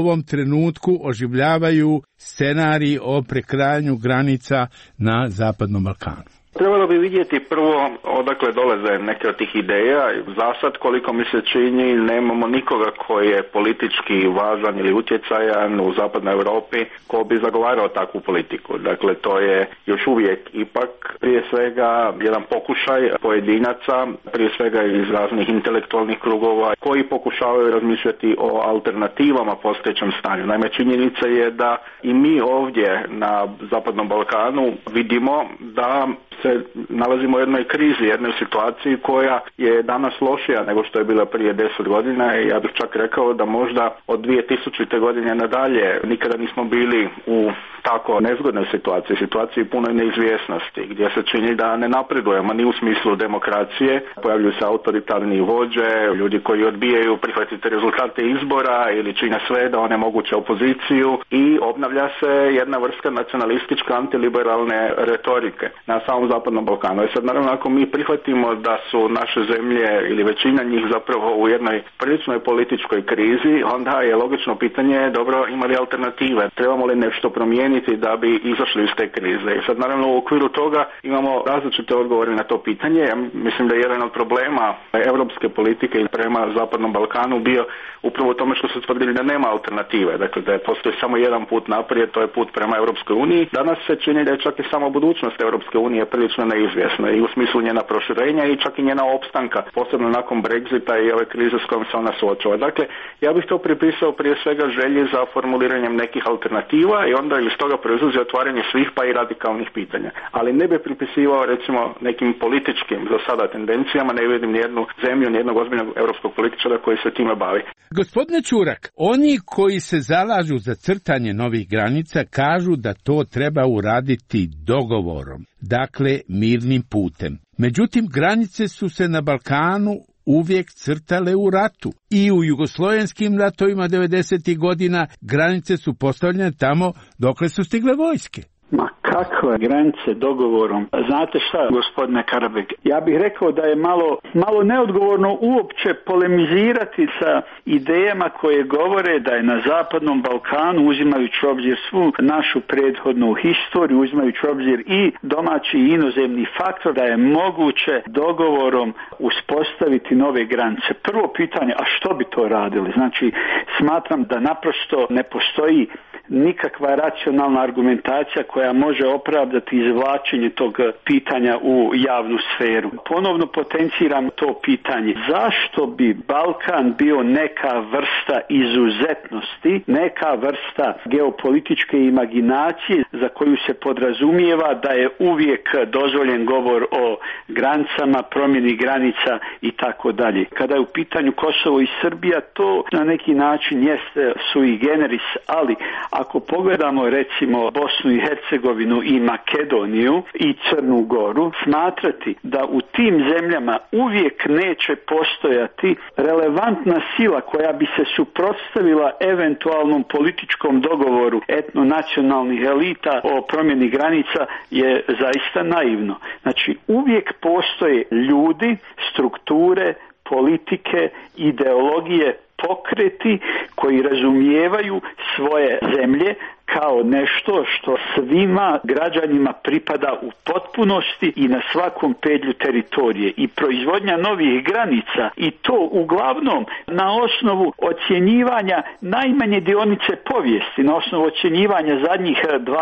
ovom trenutku oživljavaju scenariji o prekrajanju granica na Zapadnom Balkanu? Trebalo bi vidjeti prvo odakle dolaze neke od tih ideja. Za sad, koliko mi se čini, nemamo nikoga koji je politički važan ili utjecajan u Zapadnoj Europi ko bi zagovarao takvu politiku. Dakle, to je još uvijek ipak prije svega jedan pokušaj pojedinaca, prije svega iz raznih intelektualnih krugova koji pokušavaju razmišljati o alternativama postojećem stanju. Naime, činjenica je da i mi ovdje na Zapadnom Balkanu vidimo da se nalazimo u jednoj krizi, jednoj situaciji koja je danas lošija nego što je bila prije 10 godina i ja bih čak rekao da možda od 2000. godine nadalje nikada nismo bili u tako nezgodnoj situaciji punoj neizvjesnosti, gdje se čini da ne napredujemo ni u smislu demokracije, pojavljuju se autoritarni vođe, ljudi koji odbijaju prihvatiti rezultate izbora ili čine sve da onemoguće opoziciju i obnavlja se jedna vrsta nacionalističke antiliberalne retorike na samom Zapadnom Balkanu. I sad naravno ako mi prihvatimo da su naše zemlje ili većina njih zapravo u jednoj priličnoj političkoj krizi, onda je logično pitanje, dobro, ima li alternative? Trebamo li nešto promijeniti da bi izašli iz te krize? I sad naravno u okviru toga imamo različite odgovore na to pitanje. Ja mislim da je jedan od problema europske politike prema Zapadnom Balkanu bio upravo u tome što su tvrdili da nema alternative. Dakle, da postoji samo jedan put naprijed, to je put prema Europskoj uniji. Danas se čini da je čak i samo budućnost Europske unije prilično neizvjesna i u smislu njena proširenja i čak i njena opstanka, posebno nakon Brexita i ove krize s kojom se ona suočava. Dakle, ja bih to pripisao prije svega želji za formuliranjem nekih alternativa i onda iz toga proizlazi otvaranje svih pa i radikalnih pitanja. Ali ne bih pripisivao recimo nekim političkim za sada tendencijama, ne vidim nijednu zemlju, nijednog ozbiljnog europskog političara koji se time bavi. Gospodine Čurak, oni koji se zalažu za crtanje novih granica kažu da to treba uraditi dogovorom, dakle mirnim putem. Međutim, granice su se na Balkanu uvijek crtale u ratu. I u jugoslovenskim ratovima 90. godina granice su postavljene tamo dokle su stigle vojske. Ma kakve granice dogovorom? Znate šta, gospodine Karabek, ja bih rekao da je malo neodgovorno uopće polemizirati sa idejama koje govore da je na Zapadnom Balkanu, uzimajući obzir svu našu prethodnu historiju, uzimajući obzir i domaći i inozemni faktor, da je moguće dogovorom uspostaviti nove granice. Prvo pitanje, a što bi to radili? Znači, smatram da naprosto ne postoji nikakva racionalna argumentacija koja može opravdati izvlačenje tog pitanja u javnu sferu. Ponovno potenciram to pitanje. Zašto bi Balkan bio neka vrsta izuzetnosti, neka vrsta geopolitičke imaginacije za koju se podrazumijeva da je uvijek dozvoljen govor o granicama, promjeni granica i tako dalje. Kada je u pitanju Kosovo i Srbija, to na neki način jeste sui generis, ali ako pogledamo recimo Bosnu i Hercegovinu i Makedoniju i Crnu Goru, smatrati da u tim zemljama uvijek neće postojati relevantna sila koja bi se suprotstavila eventualnom političkom dogovoru etnonacionalnih elita o promjeni granica je zaista naivno. Znači, uvijek postoje ljudi, strukture, politike, ideologije, pokreti koji razumijevaju svoje zemlje kao nešto što svima građanima pripada u potpunosti i na svakom pedlju teritorije. I proizvodnja novih granica, i to uglavnom na osnovu ocjenjivanja najmanje dionice povijesti, na osnovu ocjenjivanja zadnjih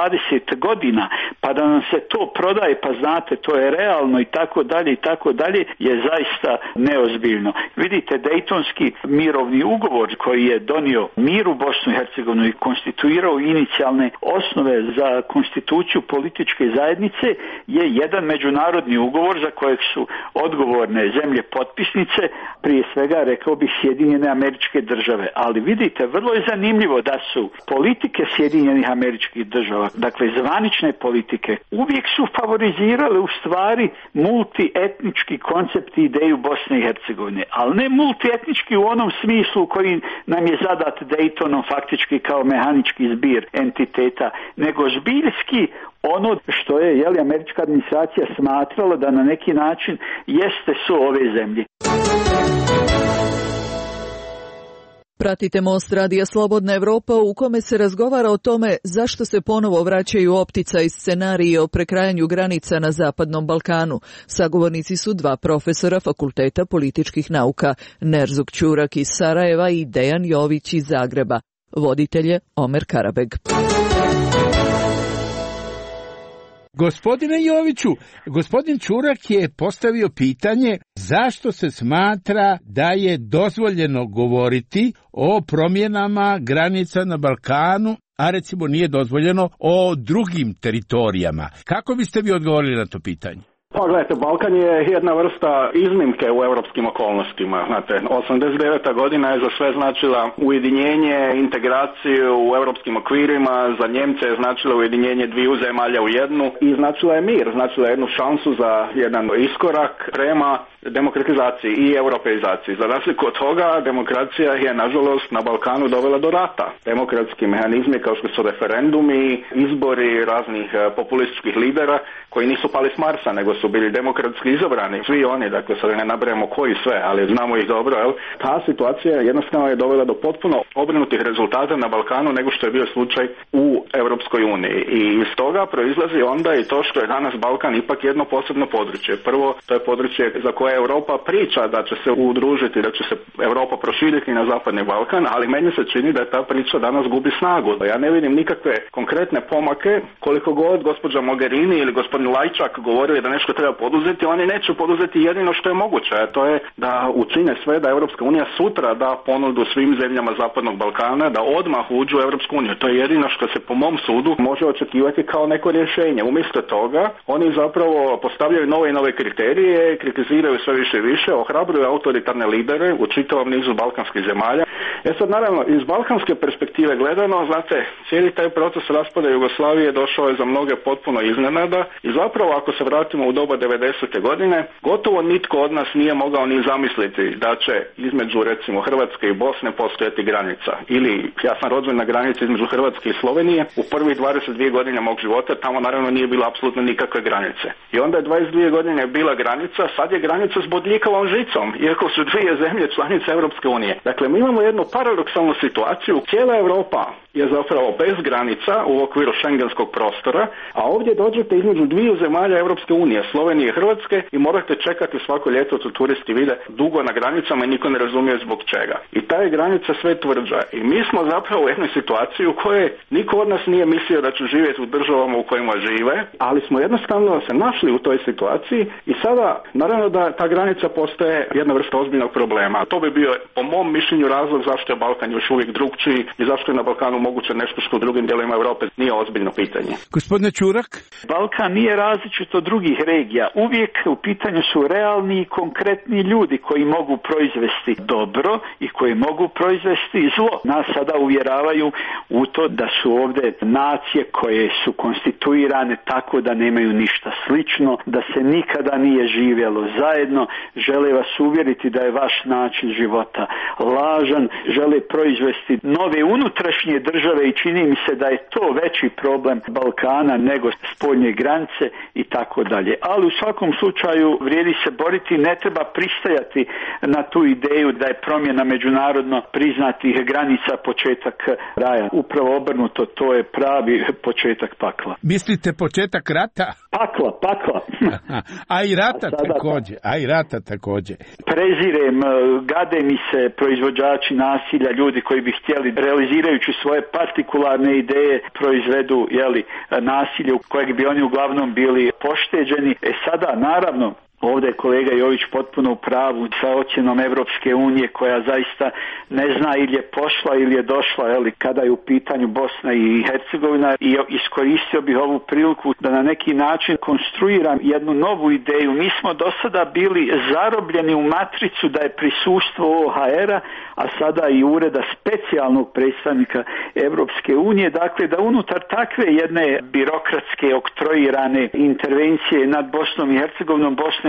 20 godina, pa da nam se to prodaje, pa znate, to je realno i tako dalje, je zaista neozbiljno. Vidite, Dejtonski mirovni ugovor koji je donio mir u Bosnu i Hercegovinu i konstituirao inicijalne osnove za konstituciju političke zajednice je jedan međunarodni ugovor za kojeg su odgovorne zemlje potpisnice, prije svega rekao bih Sjedinjene Američke Države. Ali vidite, vrlo je zanimljivo da su politike Sjedinjenih Američkih Država, dakle zvanične politike, uvijek su favorizirale u stvari multietnički koncept i ideju Bosne i Hercegovine, ali ne multietnički u onom smislu koji nam je zadat Daytonom faktički kao mehanički zbir entiteta, nego zbiljski ono što je američka administracija smatrala da na neki način jeste su ove zemlje. Pratite Most radija Slobodna Evropa u kome se razgovara o tome zašto se ponovo vraćaju opticaj scenariji o prekrajanju granica na Zapadnom Balkanu. Sagovornici su dva profesora Fakulteta političkih nauka, Nerzuk Ćurak iz Sarajeva i Dejan Jović iz Zagreba. Voditelj je Omer Karabeg. Gospodine Joviću, gospodin Ćurak je postavio pitanje zašto se smatra da je dozvoljeno govoriti o promjenama granica na Balkanu, a recimo nije dozvoljeno o drugim teritorijama. Kako biste vi odgovorili na to pitanje? Pa gledajte, Balkan je jedna vrsta iznimke u europskim okolnostima. Znate, 89. godina je za sve značila ujedinjenje, integraciju u europskim okvirima, za Njemce je značila ujedinjenje dviju zemalja u jednu i značila je mir, značila je jednu šansu za jedan iskorak prema demokratizaciji i europeizaciji. Za razliku od toga, demokracija je nažalost na Balkanu dovela do rata. Demokratski mehanizmi kao što su referendumi, izbori raznih populističkih lidera koji nisu pali s Marsa, nego su bili demokratski izabrani. Svi oni, dakle sad ne nabrajamo koji sve, ali znamo ih dobro, jel? Ta situacija jednostavno je dovela do potpuno obrnutih rezultata na Balkanu nego što je bio slučaj u Europskoj uniji. I iz toga proizlazi onda i to što je danas Balkan ipak jedno posebno područje. Prvo, to je područje za koje Europa priča da će se udružiti, da će se Europa proširiti na Zapadni Balkan, ali meni se čini da ta priča danas gubi snagu. Ja ne vidim nikakve konkretne pomake, koliko god gospođa Mogherini ili gospodin Lajčak govorili da nešto treba poduzeti, oni neće poduzeti jedino što je moguće, a to je da učine sve da Europska unija sutra da ponudu svim zemljama Zapadnog Balkana da odmah uđu u Europsku uniju. To je jedino što se po mom sudu može očekivati kao neko rješenje. Umjesto toga oni zapravo postavljaju nove i nove kriterije, kritiziraju sve više i više, ohrabruju autoritarne lidere u čitavom nizu balkanskih zemalja. Sad naravno iz balkanske perspektive gledano, znate, cijeli taj proces raspada Jugoslavije došao je za mnoge potpuno iznenada i zapravo ako se vratimo u doba 90. godine, gotovo nitko od nas nije mogao ni zamisliti da će između recimo Hrvatske i Bosne postojati granica. Ili ja sam rođen na granici između Hrvatske i Slovenije, u prvih 22 godine mog života tamo naravno nije bilo apsolutno nikakve granice. I onda je 22 godine bila granica, sad je granica s bodljikavom žicom, iako su dvije zemlje članice Europske unije. Dakle, mi imamo jednu paradoksalnu situaciju, cijela Europa je zapravo bez granica u okviru šengenskog prostora, a ovdje dođete između dviju zemalja Europske unije, Slovenije i Hrvatske, i morate čekati svako ljeto, to turisti vide, dugo na granicama i niko ne razumije zbog čega. I ta je granica sve tvrđa. I mi smo zapravo u jednoj situaciji u kojoj niko od nas nije mislio da će živjeti u državama u kojima žive, ali smo jednostavno se našli u toj situaciji i sada, naravno da ta granica postaje jedna vrsta ozbiljnog problema. To bi bio, po mom mišljenju, razlog zašto je Balkan još uvijek drugčiji i zašto je na Balkanu moguće nešto što u drugim dijelovima Europe nije ozbiljno pitanje. Gospodine Ćurak? Balkan nije različit od drugih regija. Uvijek u pitanju su realni i konkretni ljudi koji mogu proizvesti dobro i koji mogu proizvesti zlo. Nas sada uvjeravaju u to da su ovdje nacije koje su konstituirane tako da nemaju ništa slično, da se nikada nije živjelo zajedno, žele vas uvjeriti da je vaš način života lažan, žele proizvesti nove unutrašnje države i čini mi se da je to veći problem Balkana nego spoljne granice i tako dalje. Ali u svakom slučaju vrijedi se boriti, ne treba pristajati na tu ideju da je promjena međunarodno priznatih granica početak raja. Upravo obrnuto, to je pravi početak pakla. Mislite početak rata? Pakla. A i rata također. Prezirem, gade mi se proizvođači nasilja, ljudi koji bi htjeli, realizirajući svoje partikularne ideje, proizvedu nasilje u kojeg bi oni uglavnom bili pošteđeni. Sada, naravno, ovdje je kolega Jović potpuno u pravu sa ocjenom Europske unije koja zaista ne zna ili je pošla ili je došla kada je u pitanju Bosna i Hercegovina, i iskoristio bih ovu priliku da na neki način konstruiram jednu novu ideju. Mi smo do sada bili zarobljeni u matricu da je prisustvo OHR-a, a sada i ureda specijalnog predstavnika Europske unije, dakle da unutar takve jedne birokratske oktroirane intervencije nad Bosnom i Hercegovinom, Bosna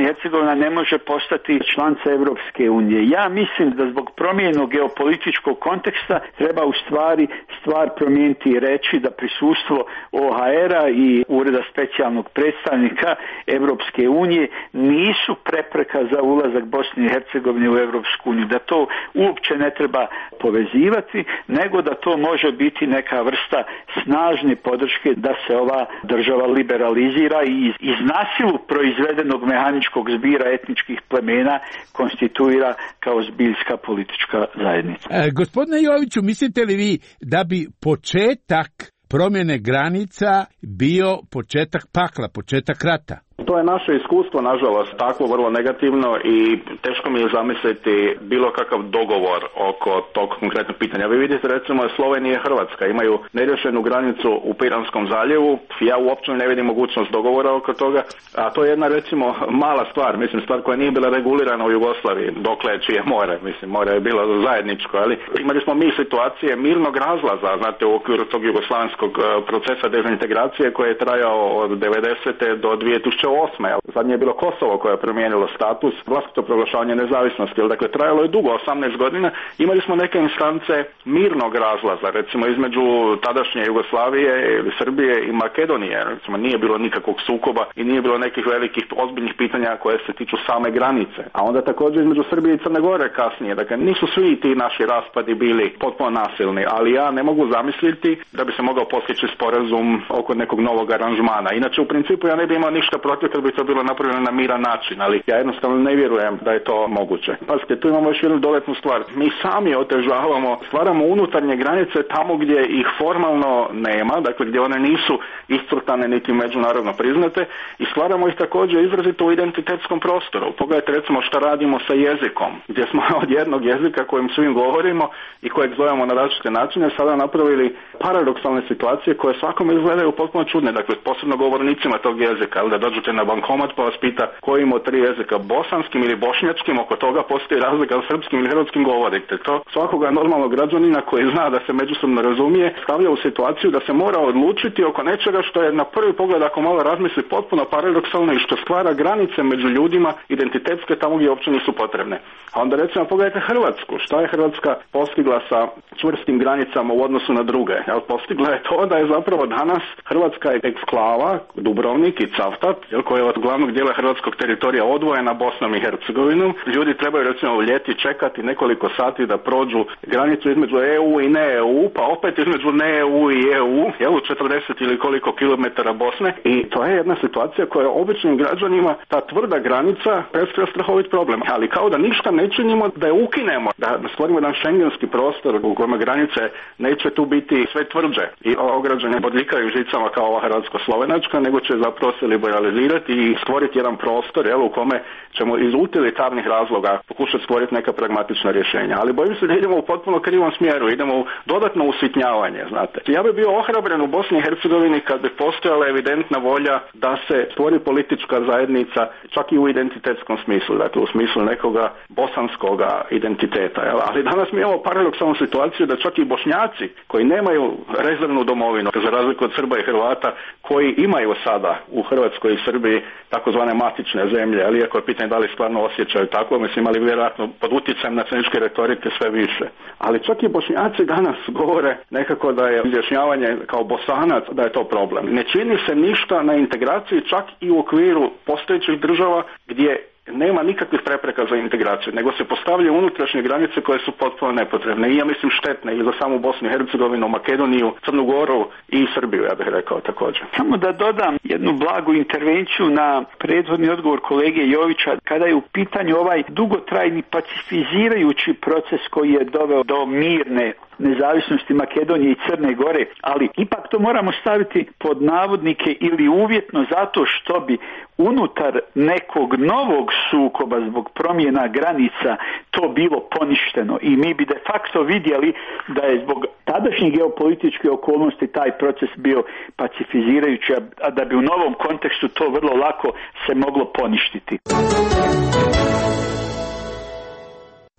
i Hercegovina ne može postati članica Europske unije. Ja mislim da zbog promijenjenog geopolitičkog konteksta treba u stvari stvar promijeniti i reći da prisustvo OHR-a i Ureda specijalnog predstavnika Europske unije nisu prepreka za ulazak Bosne i Hercegovine u Europsku uniju, da to uopće ne treba povezivati, nego da to može biti neka vrsta snažne podrške da se ova država liberalizira i iz nasilu proizvedenog mehaničkog zbira etničkih plemena konstituira kao zbiljska politička zajednica. Gospodine Joviću, mislite li vi da bi početak promjene granica bio početak pakla, početak rata? To je naše iskustvo, nažalost, takvo vrlo negativno i teško mi je zamisliti bilo kakav dogovor oko tog konkretnog pitanja. Vi vidite, recimo, Slovenija i Hrvatska imaju neriješenu granicu u Piranskom zaljevu. Ja uopće ne vidim mogućnost dogovora oko toga, a to je jedna, recimo, mala stvar, stvar koja nije bila regulirana u Jugoslaviji, dokle čije more, more je bilo zajedničko, ali imali smo mi situacije mirnog razlaza, znate, u okviru tog jugoslavenskog procesa dezintegracije koji je trajao od 90. do 2008. Zadnje je bilo Kosovo koje je promijenilo status, vlastito proglašavanje nezavisnosti, dakle trajalo je dugo, 18 godina. Imali smo neke instance mirnog razlaza, recimo između tadašnje Jugoslavije, Srbije i Makedonije, recimo nije bilo nikakvog sukoba i nije bilo nekih velikih ozbiljnih pitanja koje se tiču same granice. A onda također između Srbije i Crne Gore kasnije, dakle nisu svi ti naši raspadi bili potpuno nasilni, ali ja ne mogu zamisliti da bi se mogao postići sporazum oko nekog novog aranžmana. Inače, u principu ja ne bi imao ništa protiv kad bi to bilo napravljeno na miran način, ali ja jednostavno ne vjerujem da je to moguće. Pazite, tu imamo još jednu dodatnu stvar. Mi sami otežavamo, stvaramo unutarnje granice tamo gdje ih formalno nema, dakle gdje one nisu iscrtane niti međunarodno priznate, i stvaramo ih također izrazito u identitetskom prostoru. Pogledajte recimo šta radimo sa jezikom, gdje smo od jednog jezika kojim svim govorimo i kojeg zovemo na različite načine sada napravili paradoksalne situacije koje svakome izgledaju potpuno čudne, dakle posebno govornicima tog jezika, ali da dođete na bankomat pa vas pita koji ima 3 jezika, bosanskim ili bošnjačkim, oko toga postoji razlika u srpskim ili hrvatskim govorite. To svakoga normalnog građanina koji zna da se međusobno razumije stavlja u situaciju da se mora odlučiti oko nečega što je na prvi pogled, ako malo razmisli, potpuno paradoksalno i što stvara granice među ljudima identitetske tamo gdje uopće nisu potrebne. A onda recimo pogledajte Hrvatsku. Šta je Hrvatska postigla sa čvrstim granicama u odnosu na druge? Postigla je to da je zapravo danas Hrvatska eksklava, Dubrovnik i Cavtat, koja je od glavnog dijela hrvatskog teritorija odvojena Bosnom i Hercegovinom. Ljudi trebaju recimo u ljeti čekati nekoliko sati da prođu granicu između EU i ne EU, pa opet između ne EU i EU, 40 ili koliko kilometara Bosne, i to je jedna situacija koja običnim građanima, ta tvrda granica, predstavlja strahovit problem. Ali kao da ništa ne činimo, da je ukinemo, da stvorimo jedan šengenski prostor u kojem granice neće tu biti sve tvrđe i ograđene bodljikavim žicama kao ova hrvatsko-slovenačka, nego će zapravo se liberalizirati i stvoriti jedan prostor u kome ćemo iz utilitarnih razloga pokušati stvoriti neka pragmatična rješenja. Ali bojim se da idemo u potpuno krivom smjeru, idemo u dodatno usitnjavanje, znate. Ja bi bio ohrabren u Bosni i Hercegovini kad bi postojala evidentna volja da se stvori politička zajednica, čak i u identitetskom smislu, dakle u smislu nekoga bosanskoga identiteta. Ali danas mi imamo paradoksalnu situaciju da čak i Bošnjaci koji nemaju rezervnu domovinu, za razliku od Srba i Hrvata koji imaju sada u Hrvatskoj i Srbiji takozvane matične zemlje, ali iako je pitanje da li stvarno osjećaju tako, ali vjerojatno pod utjecajem nacionalističke retorike sve više. Ali čak i Bošnjaci danas govore nekako da je izjašnjavanje kao Bosanac da je to problem. Ne čini se ništa na integraciji čak i u okviru postojećih država gdje nema nikakvih prepreka za integraciju, nego se postavljaju unutrašnje granice koje su potpuno nepotrebne i ja mislim štetne i za samu Bosnu i Hercegovinu, Makedoniju, Crnu Goru i Srbiju, ja bih rekao također. Samo da dodam jednu blagu intervenciju na prethodni odgovor kolege Jovića, kada je u pitanju ovaj dugotrajni pacifizirajući proces koji je doveo do mirne nezavisnosti Makedonije i Crne Gore, ali ipak to moramo staviti pod navodnike ili uvjetno zato što bi unutar nekog novog sukoba zbog promjena granica to bilo poništeno i mi bi de facto vidjeli da je zbog tadašnjih geopolitičkih okolnosti taj proces bio pacifizirajući, a da bi u novom kontekstu to vrlo lako se moglo poništiti.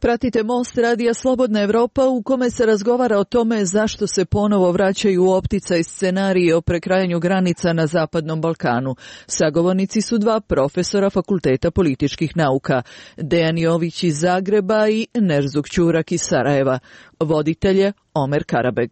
Pratite Most radija Slobodna Evropa u kome se razgovara o tome zašto se ponovo vraćaju u opticaj scenariji o prekrajanju granica na Zapadnom Balkanu. Sagovornici su dva profesora Fakulteta političkih nauka, Dejan Jović iz Zagreba i Nerzuk Ćurak iz Sarajeva. Voditelj je Omer Karabeg.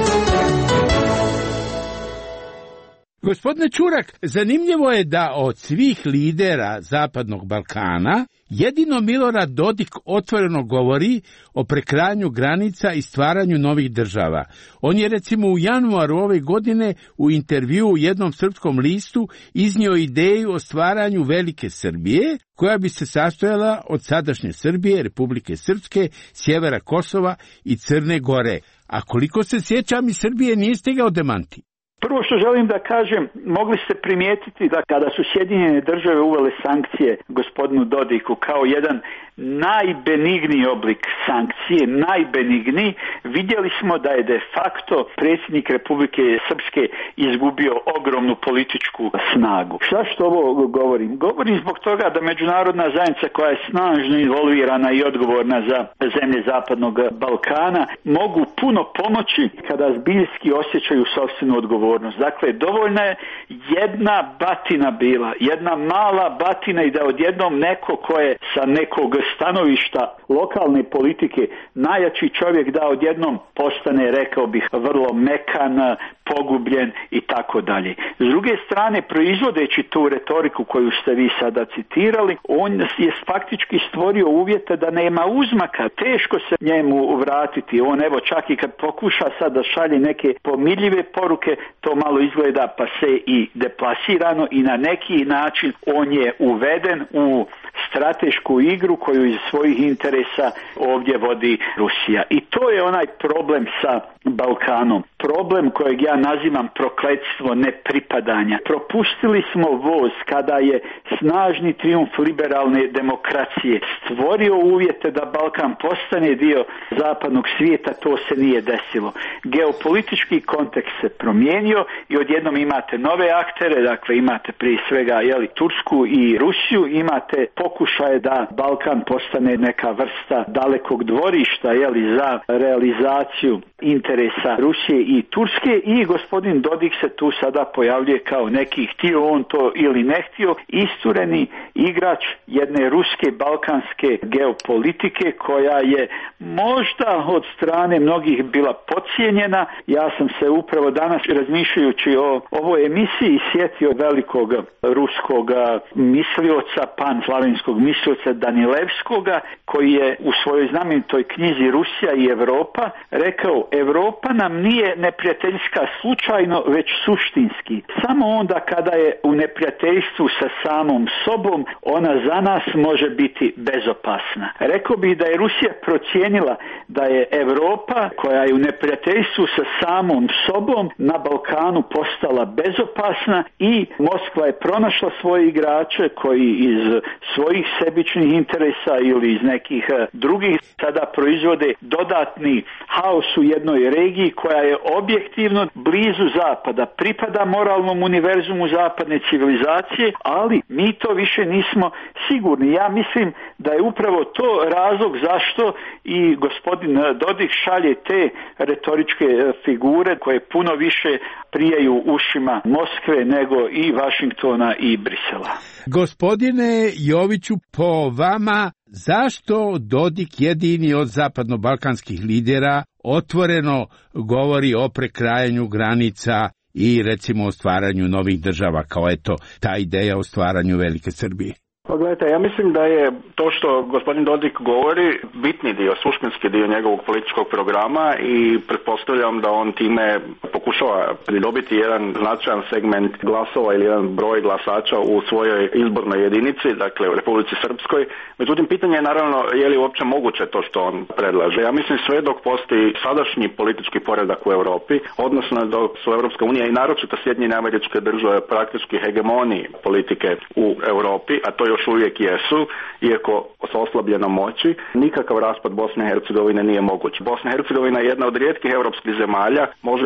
Gospodine Ćurak, zanimljivo je da od svih lidera Zapadnog Balkana jedino Milorad Dodik otvoreno govori o prekrajanju granica i stvaranju novih država. On je recimo u januaru ove godine u intervjuu u jednom srpskom listu iznio ideju o stvaranju Velike Srbije, koja bi se sastojala od sadašnje Srbije, Republike Srpske, sjevera Kosova i Crne Gore. A koliko se sjećam, iz Srbije nije stigao demanti. Prvo što želim da kažem, mogli ste primijetiti da kada su Sjedinjene Države uvele sankcije gospodinu Dodiku kao jedan najbenigniji oblik sankcije, najbenigniji, vidjeli smo da je de facto predsjednik Republike Srpske izgubio ogromnu političku snagu. Zašto ovo govorim? Govorim zbog toga da međunarodna zajednica koja je snažno involvirana i odgovorna za zemlje Zapadnog Balkana mogu puno pomoći kada zbiljski osjećaju sopstvenu odgovornost. Dakle, dovoljna je jedna batina bila, jedna mala batina i da odjednom neko ko je sa nekog stanovišta lokalne politike najjači čovjek da odjednom postane, rekao bih, vrlo mekan, pogubljen i tako dalje. S druge strane, proizvodeći tu retoriku koju ste vi sada citirali, on je faktički stvorio uvjete da nema uzmaka. Teško se njemu vratiti. On evo čak i kad pokuša sad da šalje neke pomirljive poruke, to malo izgleda pa se i deplasirano i na neki način on je uveden u stratešku igru koju iz svojih interesa ovdje vodi Rusija. I to je onaj problem sa Balkanom. Problem kojeg ja nazivam prokletstvo nepripadanja. Propustili smo voz kada je snažni trijumf liberalne demokracije stvorio uvjete da Balkan postane dio zapadnog svijeta, to se nije desilo. Geopolitički kontekst se promijenio i odjednom imate nove aktere, dakle imate prije svega Tursku i Rusiju, imate pokušaje da Balkan postane neka vrsta dalekog dvorišta za realizaciju interesa Rusije i Turske i gospodin Dodik se tu sada pojavljuje kao neki, htio on to ili ne htio, istureni igrač jedne ruske balkanske geopolitike koja je možda od strane mnogih bila podcijenjena. Ja sam se upravo danas razmišljajući o ovoj emisiji sjetio velikog ruskog mislioca, panslavenskog mislioca Danilevskoga, koji je u svojoj znamenitoj knjizi Rusija i Europa rekao: Europa nam nije neprijateljska slučajno, već suštinski. Samo onda kada je u neprijateljstvu sa samom sobom, ona za nas može biti bezopasna. Rekao bih da je Rusija procijenila da je Europa, koja je u neprijateljstvu sa samom sobom, na Balkanu postala bezopasna i Moskva je pronašla svoje igrače koji iz svojih sebičnih interesa ili iz nekih drugih sada proizvode dodatni haos u jednoj regiji koja je objektivno blizu zapada, pripada moralnom univerzumu zapadne civilizacije, ali mi to više nismo sigurni. Ja mislim da je upravo to razlog zašto i gospodin Dodik šalje te retoričke figure koje puno više prijaju ušima Moskve nego i Vašingtona i Brisela. Gospodine Joviću, po vama, zašto Dodik jedini od zapadno-balkanskih lidera otvoreno govori o prekrajanju granica i recimo o stvaranju novih država, kao eto ta ideja o stvaranju Velike Srbije? Pa gledajte, ja mislim da je to što gospodin Dodik govori bitni dio, suštinski dio njegovog političkog programa i pretpostavljam da on time pokušava pridobiti jedan značajan segment glasova ili jedan broj glasača u svojoj izbornoj jedinici, dakle u Republici Srpskoj. Međutim, pitanje je naravno je li uopće moguće to što on predlaže. Ja mislim sve dok postoji sadašnji politički poredak u Europi, odnosno dok su Europska unija i naročito Sjedinjene Američke Države praktički hegemoniji politike u Europi, a to još uvijek jesu, iako sa oslabljenom moći, nikakav raspad Bosne i Hercegovine nije moguć. Bosna i Hercegovina je jedna od rijetkih europskih zemalja, možda čak i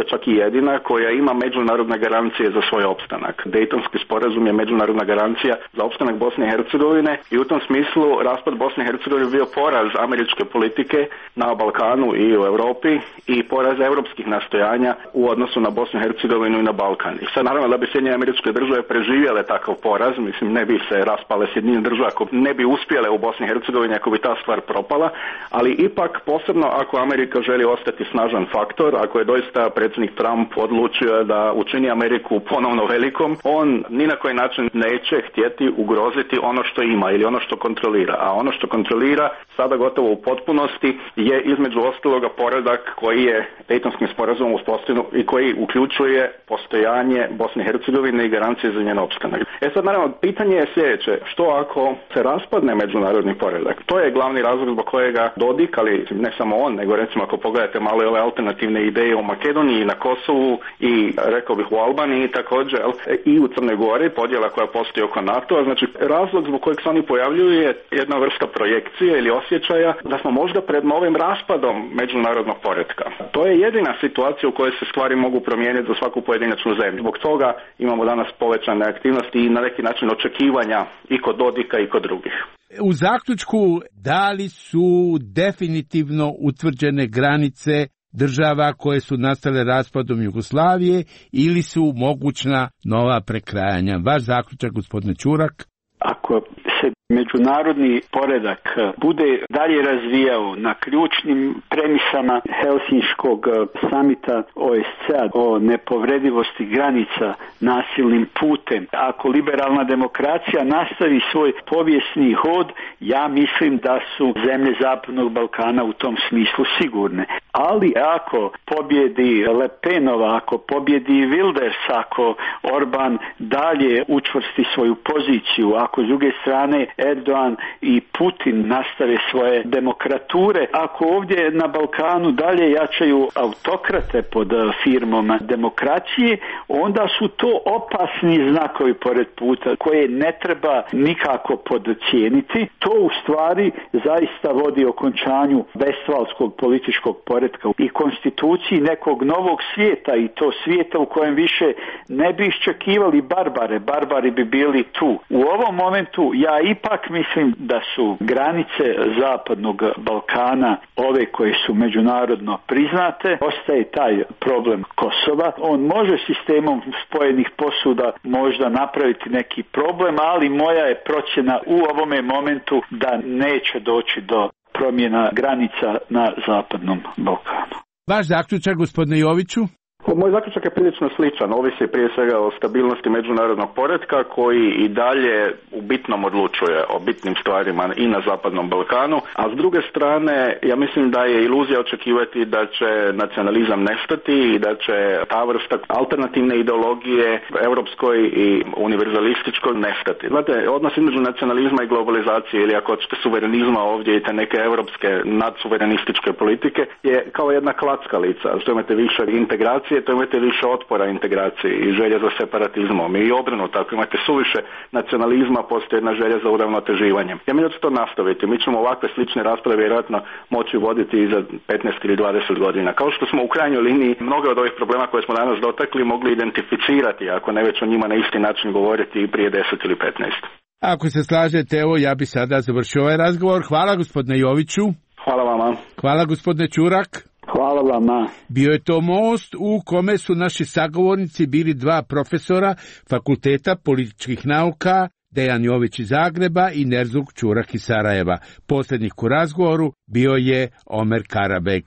jedina koja ima međunarodne garancije za svoj opstanak. Dejtonski sporazum je međunarodna garancija za opstanak Bosne i Hercegovine i u tom smislu raspad Bosne i Hercegovine bio poraz američke politike na Balkanu i u Europi i poraz europskih nastojanja u odnosu na Bosnu i Hercegovinu i na Balkan. I sad naravno da bi Sjedinjene Američke Države preživjele takav poraz, mislim ne bi se raspale Sjedinjene Države ako ne bi uspjele u Bosni i Hercegovini, ako bi ta stvar propala, ali ipak posebno ako Amerika želi ostati snažan faktor, ako je doista predsjednik Trump odlučio da učini Ameriku ponovno velikom, on ni na koji način neće htjeti ugroziti ono što ima ili ono što kontrolira, a ono što kontrolira sada gotovo u potpunosti je između ostaloga poredak koji je Dejtonskim sporazumom uspostavljen i koji uključuje postojanje Bosne i Hercegovine i garancije za njen opstanak. Sad naravno pitanje je sljedeće, što ako se raspadne međunarodni poredak? To je glavni razlog zbog kojega Dodik, ali ne samo on, nego recimo ako pogledate malo ove alternativne ideje u Makedoniji, na Kosovu i rekao bih u Albaniji također i u Crnoj Gori, podjela koja postoji oko NATO-a, znači razlog zbog kojeg se oni pojavljuju je jedna vrsta projekcije ili osjećaja da smo možda pred novim raspadom međunarodnog poretka. To je jedina situacija u kojoj se stvari mogu promijeniti za svaku pojedinačnu zemlju. Zbog toga imamo danas povećane aktivnosti i na neki način očekivanja i kod Dodika i kod drugih. U zaključku, da li su definitivno utvrđene granice država koje su nastale raspadom Jugoslavije ili su mogućna nova prekrajanja? Vaš zaključak, gospodine Čurak? Ako se međunarodni poredak bude dalje razvijao na ključnim premisama Helsinškog samita OSCE-a o nepovredivosti granica nasilnim putem, ako liberalna demokracija nastavi svoj povijesni hod, ja mislim da su zemlje Zapadnog Balkana u tom smislu sigurne. Ali ako pobjedi Le Penova, ako pobjedi Wilders, ako Orban dalje učvrsti svoju poziciju, ako s druge strane Erdogan i Putin nastave svoje demokrature, ako ovdje na Balkanu dalje jačaju autokrate pod firmom demokracije, onda su to opasni znakovi pored puta koje ne treba nikako podcijeniti. To u stvari zaista vodi okončanju vestfalskog političkog poretka i konstituciji nekog novog svijeta, i to svijeta u kojem više ne bi iščekivali barbare. Barbari bi bili tu. U ovom momentu ja ipak mislim da su granice Zapadnog Balkana ove koje su međunarodno priznate. Ostaje taj problem Kosova. On može sistemom spojenih posuda možda napraviti neki problem, ali moja je procjena u ovome momentu da neće doći do promjena granica na Zapadnom Balkanu. Vaš zaključak, gospodine Joviću? Moj zaključak je prilično sličan, ovisi prije svega o stabilnosti međunarodnog poretka koji i dalje u bitnom odlučuje o bitnim stvarima i na Zapadnom Balkanu, a s druge strane ja mislim da je iluzija očekivati da će nacionalizam nestati i da će ta vrsta alternativne ideologije europskoj i univerzalističkoj nestati. Znate, odnos između nacionalizma i globalizacije ili ako hoćete suverenizma ovdje i te neke europske nadsuverenističke politike je kao jedna klackalica, što imate više integracije, to imate više otpora integraciji i želje za separatizmom i obrnuto, ako imate suviše nacionalizma, postoji jedna želja za uravnoteživanjem. Ja mislim da će to nastaviti. Mi ćemo ovakve slične rasprave vjerojatno moći voditi i za 15 ili 20 godina. Kao što smo u krajnjoj liniji mnoge od ovih problema koje smo danas dotakli mogli identificirati, ako ne već o njima na isti način govoriti i prije 10 ili 15. Ako se slažete, evo ja bi sada završio ovaj razgovor. Hvala gospodine Joviću. Hvala vama. Hvala gospodine Čurak. Hvala vama. Bio je to most u kome su naši sagovornici bili dva profesora Fakulteta političkih nauka, Dejan Jović iz Zagreba i Nerzuk Čurak iz Sarajeva. Posljednik u razgovoru bio je Omer Karabek.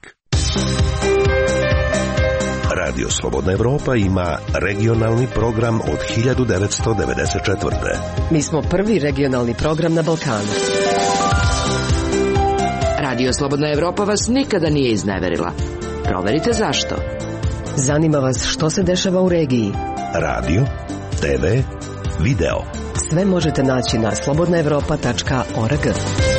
Radio Slobodna Evropa ima regionalni program od 1994. Mi smo prvi regionalni program na Balkanu. Radio Slobodna Evropa vas nikada nije izneverila. Proverite zašto. Zanima vas što se dešava u regiji. Radio, TV, video. Sve možete naći na slobodnaevropa.org.